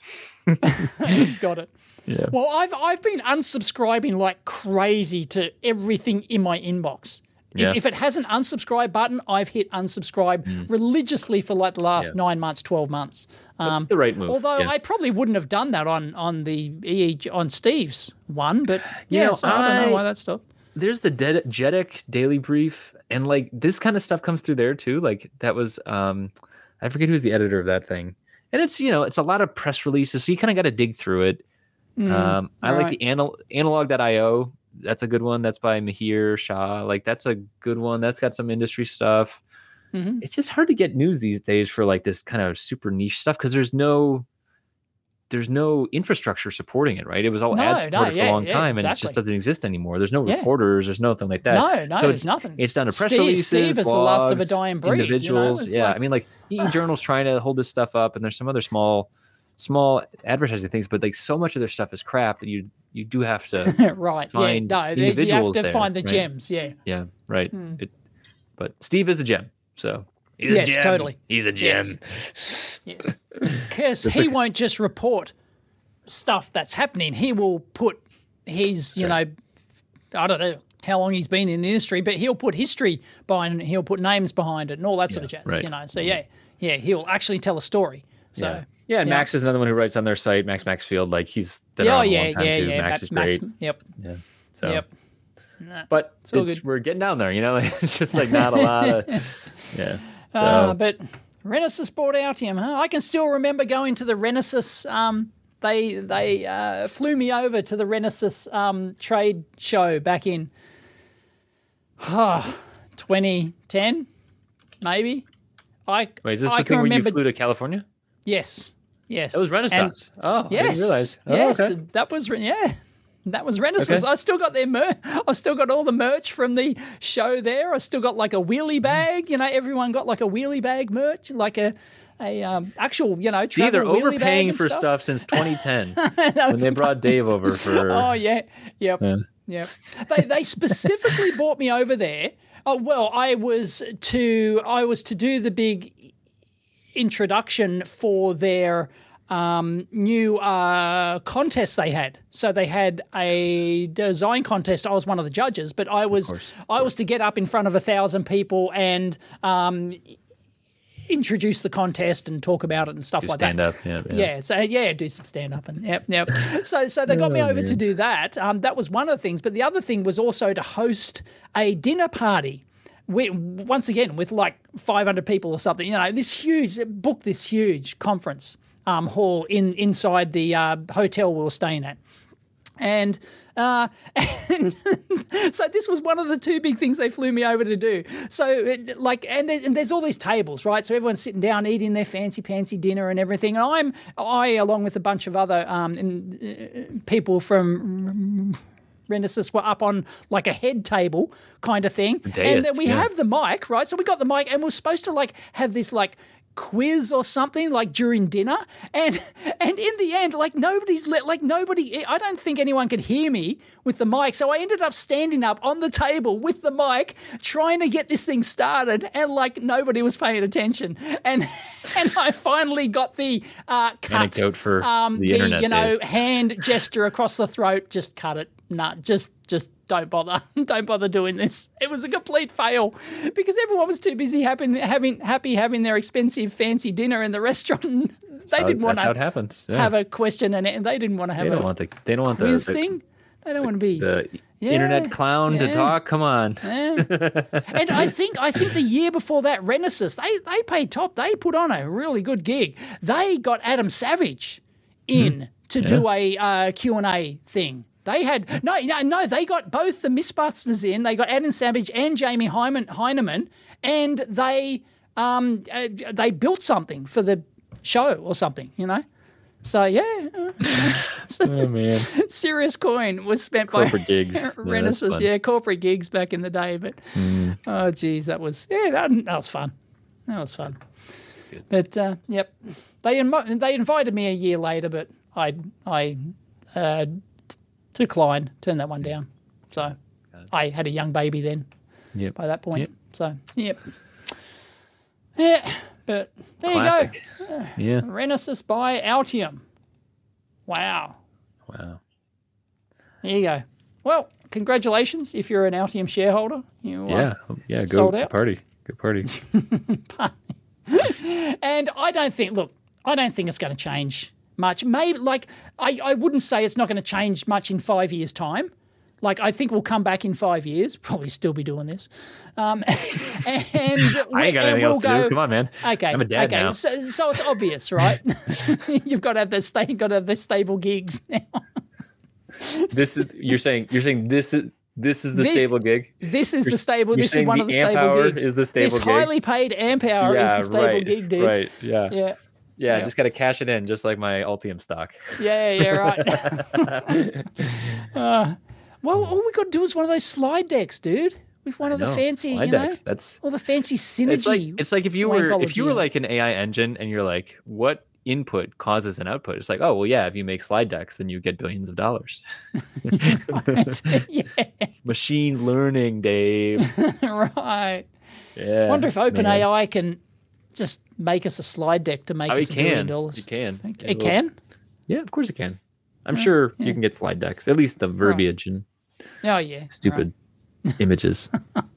Got it. Yeah. Well, I've I've been unsubscribing like crazy to everything in my inbox. Yeah. If, if it has an unsubscribe button, I've hit unsubscribe mm. religiously for like the last yeah. nine months, twelve months. Um, That's the right move. Although yeah. I probably wouldn't have done that on on the E E on Steve's one, but you yeah, know, so I, I don't know why that stopped. There's the De- Jedek Daily Brief, and like this kind of stuff comes through there too. Like that was, um, I forget who's the editor of that thing, and it's you know it's a lot of press releases, so you kind of got to dig through it. Mm, um, I right. like the anal- analog dot i o. That's a good one. That's by Mihir Shah. Like that's a good one. That's got some industry stuff. Mm-hmm. It's just hard to get news these days for like this kind of super niche stuff because there's no, there's no infrastructure supporting it, right? It was all no, ad supported no, yeah, for a long yeah, time, exactly. and it just doesn't exist anymore. There's no yeah. reporters. There's nothing like that. No, no, so there's it's nothing. It's down to press Steve, releases, Steve is blogs, the last of a dying breed. Individuals, You know? yeah. Like, I mean, like E E Journal's trying to hold this stuff up, and there's some other small, small advertising things, but like so much of their stuff is crap that you. You do have to right, find yeah, no, individuals you have to there, find the right? gems, yeah. Yeah, right. Hmm. It, but Steve is a gem, so he's yes, a gem. totally. He's a gem. Yes, because yes. he won't just report stuff that's happening. He will put his, you sure. know, I don't know how long he's been in the industry, but he'll put history behind it. He'll put names behind it and all that sort yeah, of jazz, right. you know. So yeah, yeah, he'll actually tell a story. So. Yeah. Yeah, and yeah. Max is another one who writes on their site. Max Maxfield, like he's been yeah, around yeah, a long time yeah, too. yeah. Max is Max, great. Yep. Yeah. So. Yep. Nah, but it's it's, we're getting down there, you know. It's just like not a lot of. Yeah. So. Uh, but Renesas bought Altium, huh? I can still remember going to the Renesas. Um, they they uh, flew me over to the Renesas um, trade show back in oh, twenty ten, maybe. I wait, is this I the thing remember, when you flew to California? Yes. Yes. It was Renaissance. And, oh, yes, I didn't realize. Oh, yes, okay. that was yeah, that was Renaissance. Okay. I still got their merch. I still got all the merch from the show there. I still got like a wheelie bag. You know, everyone got like a wheelie bag merch, like a a um, actual you know. See, they're overpaying for stuff. stuff since twenty ten when they brought Dave over for. Oh yeah, yep, yeah. yep. They they specifically brought me over there. Oh well, I was to I was to do the big introduction for their um, new uh, contest they had. So they had a design contest. I was one of the judges, but I was course, I was to get up in front of a thousand people and um, introduce the contest and talk about it and stuff do like stand that. Stand up, yeah, yeah. Yeah, so yeah, do some stand up and yep, yep. So so they got me oh, over man. to do that. Um, that was one of the things, but the other thing was also to host a dinner party. We, once again, with like five hundred people or something, you know, this huge, book this huge conference um, hall in inside the uh, hotel we were staying at. And, uh, and so this was one of the two big things they flew me over to do. So it, like, and, there, and there's all these tables, right? So everyone's sitting down eating their fancy pantsy dinner and everything. And I'm, I, along with a bunch of other um, in, uh, people from Renesas were up on like a head table kind of thing. Dais, and then we yeah. have the mic, right? So we got the mic and we're supposed to like have this like quiz or something like during dinner, and and in the end, like nobody's let like nobody I don't think anyone could hear me with the mic, so I ended up standing up on the table with the mic trying to get this thing started, and like nobody was paying attention, and and I finally got the uh cut Anecdote for um the the internet, you know Dave. hand gesture across the throat. Just cut it. Nah, just just don't bother. Don't bother doing this. It was a complete fail because everyone was too busy having having happy having their expensive fancy dinner in the restaurant. And they how- didn't want that's how it to happens. Yeah. have a question, and they didn't want to have They a don't want the. They don't want the, quiz the, thing. They don't want to be. the Yeah, internet clown yeah. to talk. Come on. And I think I think the year before that, Renesas, they they paid top. They put on a really good gig. They got Adam Savage in to do a uh, Q and A thing. They had no, no, no. They got both the Mythbusters in. They got Adam Savage and Jamie Hyman, Heineman, and they um uh, they built something for the show or something. You know, so yeah. Oh man. Serious coin was spent Corporate by gigs. Yeah, that's Renesas, fun. yeah, corporate gigs back in the day. But oh, geez, that was yeah, that, that was fun. That was fun. But uh, yep, they inv- they invited me a year later, but I I uh, declined, turned that one down. So I had a young baby then. Yep. By that point, Yep. so yep, yeah. But there Classic. you go, Yeah. Renesas by Altium. Wow. Wow. There you go. Well, congratulations if you're an Altium shareholder. You, uh, Yeah. Yeah. Go sold out. party. Good party. And I don't think, look, I don't think it's going to change much. Maybe, like, I, I wouldn't say it's not going to change much in five years' time. Like, I think we'll come back in five years, probably still be doing this. Um, and I ain't got anything else to do. Come on, man. Okay. I'm a dad okay. now. So, so it's obvious, right? You've got to have the sta- got to have the stable gigs now. This is you're saying you're saying this is this is the Thi- stable gig. This is You're the s- stable. you're This is saying one the of the amp stable hour gigs. is the stable this gig? highly paid amp hour is the stable right, gig, dude. Right. Yeah. Yeah. Yeah. Yeah. Yeah. Just got to cash it in, just like my Altium stock. Yeah, yeah, right. uh, well, all we got to do is one of those slide decks, dude, with one of the No, fancy, slide you know, decks, That's all the fancy synergy. it's like it's like if you were if you were wankology. like an A I engine and you're like, what input causes an output? It's like, oh well, yeah, if you make slide decks, then you get billions of dollars. yeah, Machine learning, Dave. right. Yeah. Wonder if man. OpenAI can just make us a slide deck to make Oh, us it a billion can. dollars. It can. It, Yeah, it well, can. Yeah, of course it can. I'm sure yeah. you can get slide decks. At least the verbiage and Oh yeah. stupid images.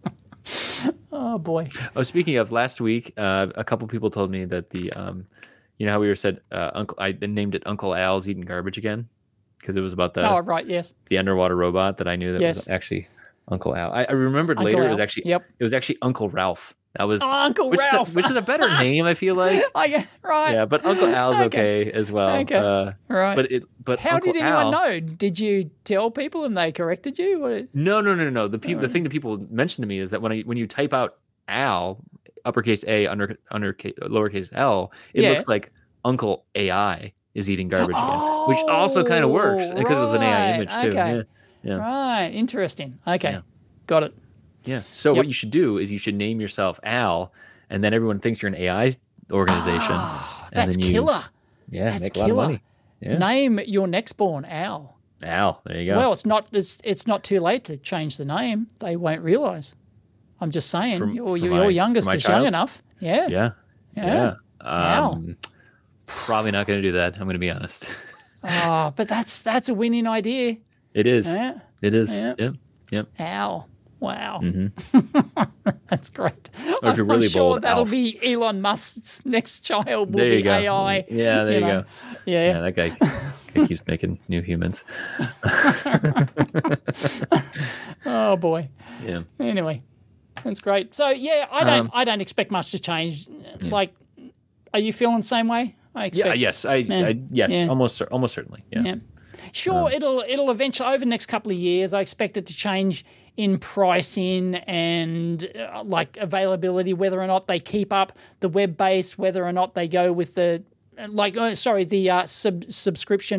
Oh boy. Oh, speaking of last week, uh, a couple people told me that the, um, you know how we were said, uh, Uncle, I named it Uncle Al's eating garbage again because it was about the Oh right. Yes. the underwater robot that I knew that Yes. was actually Uncle Al. I, I remembered Uncle later it Al. was actually Yep. it was actually Uncle Ralph. That was Oh, Uncle which Ralph. Is a, which is a better name, I feel like. Oh yeah. Right. Yeah, but Uncle Al's Okay. okay, as well. Okay. Uh, Right. but it but How Uncle did anyone Al, know? Did you tell people and they corrected you? Or... No, no, no, no. The people, the thing that people mentioned to me is that when I when you type out Al, uppercase A, under under lowercase L, it Yeah. looks like Uncle A I is eating garbage again, which also kind of works because it was an A I right, image too. okay. Yeah, yeah, Right. Interesting. Okay. Yeah. Got it. yeah. So Yep. what you should do is you should name yourself Al, and then everyone thinks you're an A I organization. and That's then you, killer. Yeah, That's make a lot killer. of money. Yeah, Name your next born Al. Al. There you go. Well, it's not it's it's not too late to change the name. They won't realise. I'm just saying, From- your, for your, my- your youngest for my is young child? enough. Yeah. yeah, Yeah. yeah. Um, probably not going to do that. I'm going to be honest. Oh, but that's that's a winning idea. It is. Yeah. It is. Yeah. Yep. Yep. Al. Wow. Mm-hmm. That's great. Or if you're I'm really sure bold, that'll Alf. be Elon Musk's next child will There be you go. A I. Yeah, there you, know. go. Yeah. Yeah, that guy, guy keeps making new humans. Oh boy. Yeah. Anyway, that's great. So yeah, I don't Um, I don't expect much to change. Like, are you feeling the same way? I expect. Yeah. Yes. I. Yeah. I yes. Yeah. Almost. cer- Almost certainly. Yeah. Yeah. Sure, it'll it'll eventually over the next couple of years. I expect it to change in pricing and uh, like availability, whether or not they keep up the web base, whether or not they go with the like. Uh, sorry, the uh, sub- subscription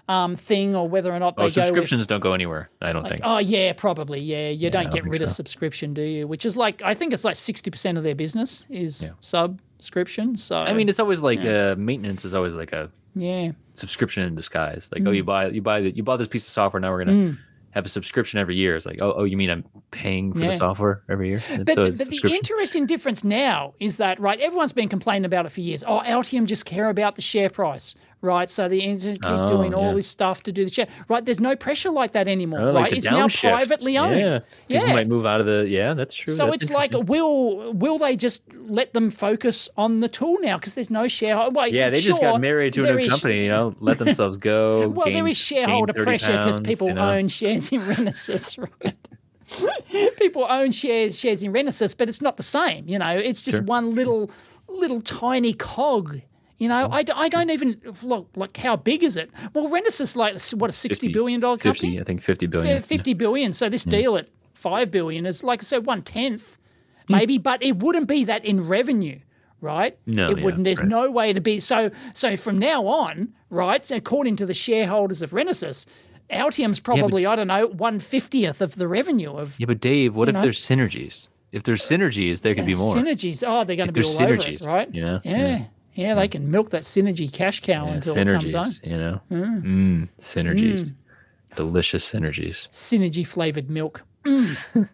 um, thing, or whether or not they Oh, go subscriptions with, don't go anywhere. I don't think. oh yeah, probably yeah. You I don't don't get think rid of so. subscription, do you? Which is like I think it's like sixty percent of their business is Yeah. subscription. So I mean, it's always like uh, maintenance is always like a yeah, subscription in disguise. Like, Mm. oh, you buy you buy the, you bought this piece of software. Now we're gonna have a subscription every year. It's like, oh, oh, you mean I'm paying for Yeah. the software every year? And But, so the, it's but the subscription. interesting difference now is that, right, everyone's been complaining about it for years. Oh, Altium just care about the share price, right? So the internet keep Oh, doing all yeah. this stuff to do the share. Right, there's no pressure like that anymore, Oh, right? like the It's now downshift. privately owned. Yeah, people Yeah. might move out of the. Yeah, that's true. So That's it's like, interesting. will will they just let them focus on the tool now? Because there's no shareholder. Well, yeah, they just sure, got married to a there new is- company. You know, let themselves go. Well, there gain- is shareholder gain thirty pressure because pounds, people you know? own shares in Renesas, right? People own shares shares in Renesas, but it's not the same. You know, it's just Sure. one little little tiny cog. You know, I, d- I don't even look like how big is it? Well, Renesas like what a sixty billion dollar company, fifty, I think fifty billion. fifty billion. So this deal at five billion is like I said, one tenth maybe, but it wouldn't be that in revenue. Right? No, it yeah, wouldn't. There's right. no way to be. So, so from now on, right? So according to the shareholders of Renesas, Altium's probably I don't know one fiftieth of the revenue of Yeah, but Dave, what if know? there's synergies? If there's synergies, there could be more. synergies. Oh, they're going to be there's all over synergies, it, right? you know? Yeah. yeah, They can milk that synergy cash cow Yeah, until it comes on. synergies, you know? Mm. synergies. Delicious synergies. Synergy flavored milk. Mm.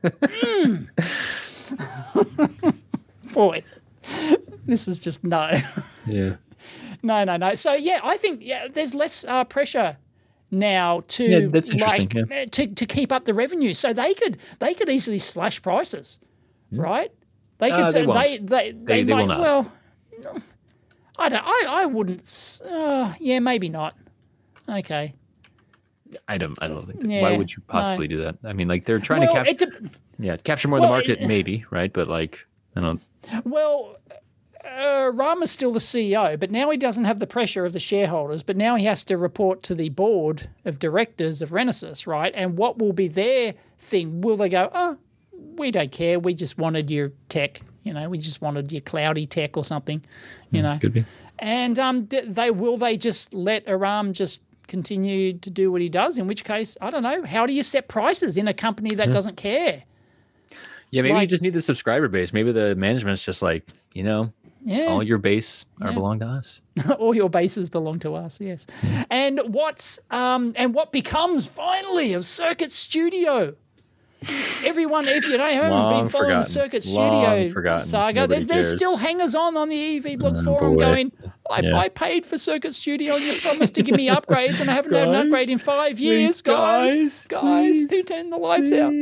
Mm. Boy, this is just no. Yeah. No, no, no. So yeah, I think yeah, there's less uh, pressure now to Yeah, that's interesting, like, yeah. uh, to to keep up the revenue. So they could they could easily slash prices, right? They could Uh, say they won't. they they they, They- they might will not. well. no, I don't. I I wouldn't. s- Uh, yeah, maybe not. Okay. I don't I don't think that, Yeah, why would you possibly do that? I mean, like they're trying Well, to capture it de- yeah, capture more of well, the market it- maybe, right? But like I don't well. Uh, Rama's still the C E O, but now he doesn't have the pressure of the shareholders. But now he has to report to the board of directors of Renesas, right? And what will be their thing? Will they go, oh, we don't care. We just wanted your tech. You know, we just wanted your cloudy tech or something. You know, could be. and um, th- they will they just let Aram just continue to do what he does? In which case, I don't know. How do you set prices in a company that doesn't care? Yeah, maybe you Like- just need the subscriber base. Maybe the management's just like, you know, Yeah. all your base are belong to us. All your bases belong to us, yes. And what's um and what becomes finally of Circuit Studio? Everyone, if you don't haven't Long been following the forgotten. Circuit Long Studio forgotten. saga, Nobody there's, there's cares. still hangers on on the E V Blog Oh, forum boy. going, I, Yeah. I paid for Circuit Studio and you promised to give me upgrades and I haven't had an Guys, upgrade in five years, please, guys. guys, Guys, please, who turned the lights out?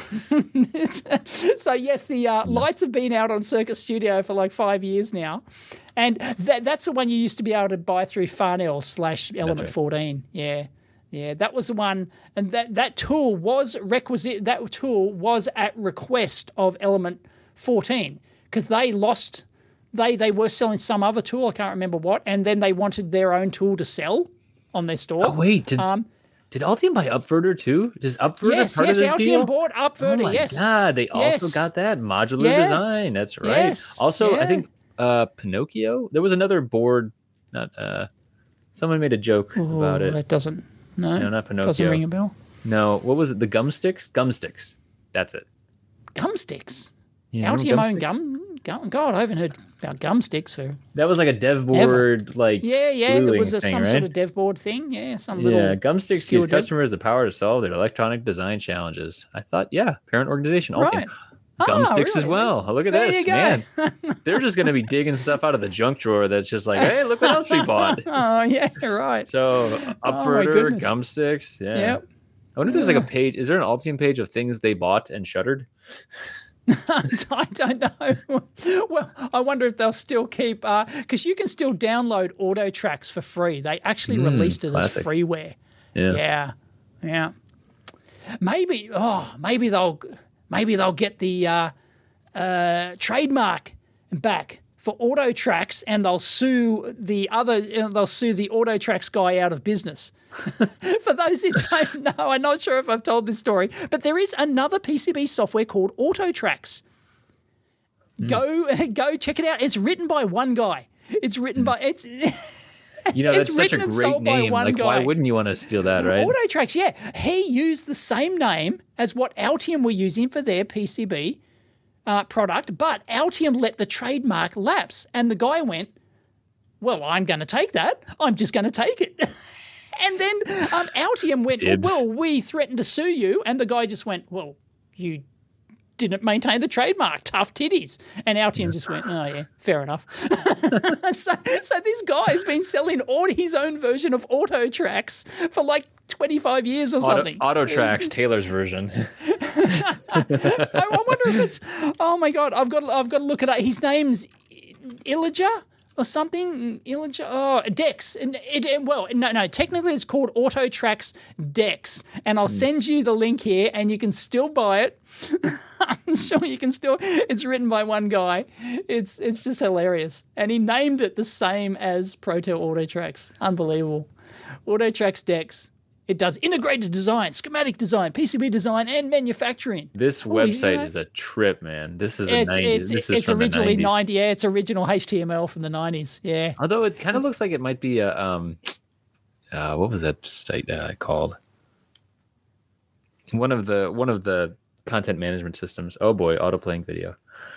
It's- so yes, the uh, lights have been out on Circuit Studio for like five years now, and that, that's the one you used to be able to buy through Farnell slash Element right. fourteen. Yeah, yeah, that was the one, and that that tool was requisite. That tool was at request of Element fourteen because they lost. They they were selling some other tool. I can't remember what, and then they wanted their own tool to sell on their store. Oh wait, did Um, did Altium buy Upverter too? Is Upverter yes, part yes, of this Altium deal? bought Upverter. Oh my yes, god, they also Yes. got that modular Yeah. design. That's right. Yes, Also, I yeah. think uh Pinocchio. There was another board. Not uh, someone made a joke about Oh, it. that doesn't. No, No, not doesn't Pinocchio. ring a bell. No, what was it? The gum sticks. Gum sticks. That's it. Gum sticks. Yeah, remember Altium owned sticks? gum, gum. God, I haven't heard about gum sticks for. That was like a dev board, like Yeah, yeah. It gluing was a, thing, some right? sort of dev board thing. Yeah, some little. Yeah, Gumsticks obscure gives dev- customers the power to solve their electronic design challenges. I thought, yeah, parent organization, Altium. Right. Gumsticks Oh, as really? well. Oh, look at There this, you go. man. They're just going to be digging stuff out of the junk drawer that's just like, hey, look what else we bought. Oh yeah, right. So, Upverter, goodness. Gumsticks, yeah. Yep. I wonder if there's like a page. Is there an Altium page of things they bought and shuttered? I don't know. Well, I wonder if they'll still keep because you can still download Auto Tracks for free. They actually released it Mm, classic. as freeware. Yeah. Yeah, yeah. Maybe, oh, maybe they'll, maybe they'll get the uh, uh, trademark back for Auto Tracks, and they'll sue the other. uh, They'll sue the Auto Tracks guy out of business. For those who don't know, I'm not sure if I've told this story, but there is another P C B software called Auto Tracks. Go, go check it out. It's written by one guy. It's written by it's. You know, It's that's such a written and great sold by name. one Like, why guy. wouldn't you want to steal that, right? Autotrax, yeah. He used the same name as what Altium were using for their P C B uh, product, but Altium let the trademark lapse. And the guy went, well, I'm going to take that. I'm just going to take it. And then um, Altium went, well, Dibs. well, we threatened to sue you. And the guy just went, well, you didn't maintain the trademark, tough titties. And Altium just went, oh, yeah, fair enough. so, so this guy's been selling all his own version of Autotrax for like twenty-five years or Auto, something. Autotrax, Taylor's version. I, I wonder if it's, oh my God, I've got, I've got to look it up. His name's Illager or something. Illager, oh, Dex. And it, it, well, no, no, technically it's called Autotrax Dex. And I'll send you the link here and you can still buy it. I'm sure you can still, it's written by one guy. It's it's just hilarious. And he named it the same as Proto Autotrax. Unbelievable. Autotrax Dex. It does integrated design, schematic design, P C B design, and manufacturing. This Oh, website yeah. is a trip, man. This is a It's nineties. it's This is it's from originally the nineties. ninety. Yeah, it's original H T M L from the nineties. Yeah. Although it kind of looks like it might be a um, uh, what was that site uh, called? One of the one of the content management systems. Oh boy, auto playing video.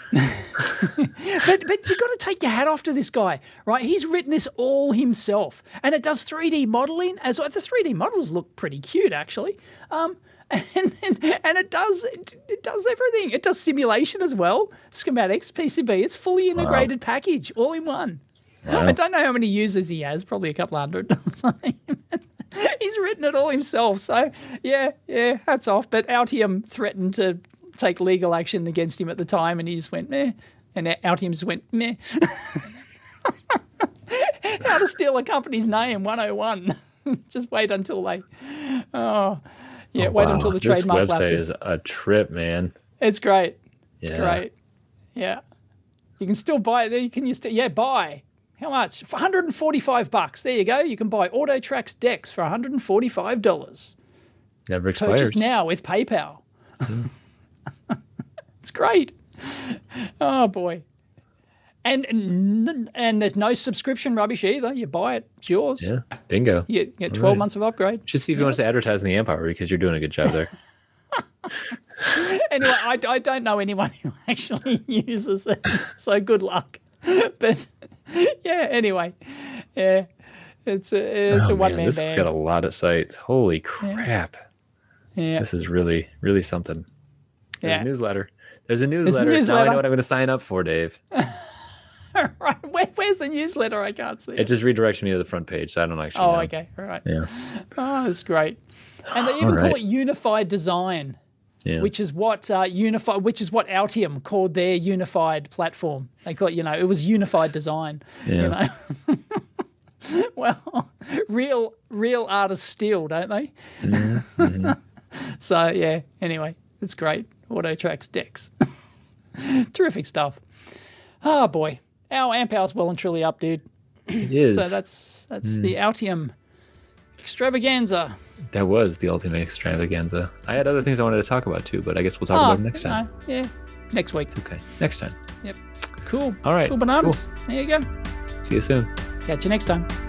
But but you got to take your hat off to this guy, right? He's written this all himself, and it does three D modeling as well. The three D models look pretty cute, actually. Um, and and, and it does it, it does everything. It does simulation as well, schematics, P C B. It's fully integrated package, all in one. Wow. I don't know how many users he has, probably a couple hundred or something. He's written it all himself. So, yeah, yeah, hats off. But Altium threatened to take legal action against him at the time, and he just went, meh. And Altium just went, meh. How to steal a company's name, one oh one. Just wait until they, oh, yeah, Oh, wait wow. until the This trademark website lapses. is a trip, man. It's great. It's Yeah. great. Yeah. You can still buy it. You can you still, yeah, buy. How much? For one hundred forty-five bucks. There you go. You can buy Autotrax Dex for one hundred forty-five dollars. Never expires. Purchase now with PayPal. It's great. Oh boy. And, and and there's no subscription rubbish either. You buy it, it's yours. Yeah, bingo. You get twelve right. months of upgrade. Just see if he wants to advertise in the Empower because you're doing a good job there. Anyway, I, I don't know anyone who actually uses it, so good luck. But yeah, anyway, yeah, it's a it's Oh, a one man, man this band. has got a lot of sites. Holy crap! yeah, This is really, really something. There's yeah. a newsletter. There's a newsletter. Now I newsletter. know what I'm going to sign up for, Dave. Right, Where, where's the newsletter? I can't see It it. just redirects me to the front page, so I don't actually Oh, know. okay, all right. Yeah. Oh, that's great. And they even All call right. it unified design. Yeah. Which is what uh, unify, which is what Altium called their unified platform. They call it, you know, it was unified design. Yeah. You know, well, real real artists steal, don't they? Mm-hmm. So yeah. Anyway, it's great. Autotrax Dex, terrific stuff. Oh boy, our amp hour's well and truly up, dude. It is. So that's that's Hmm. the Altium extravaganza. That was the ultimate extravaganza. I had other things I wanted to talk about too, but I guess we'll talk Oh, about them next time. no, yeah, next week. It's okay. Next time. Yep. Cool. All right. Cool bananas. There you go. See you soon. Catch you next time.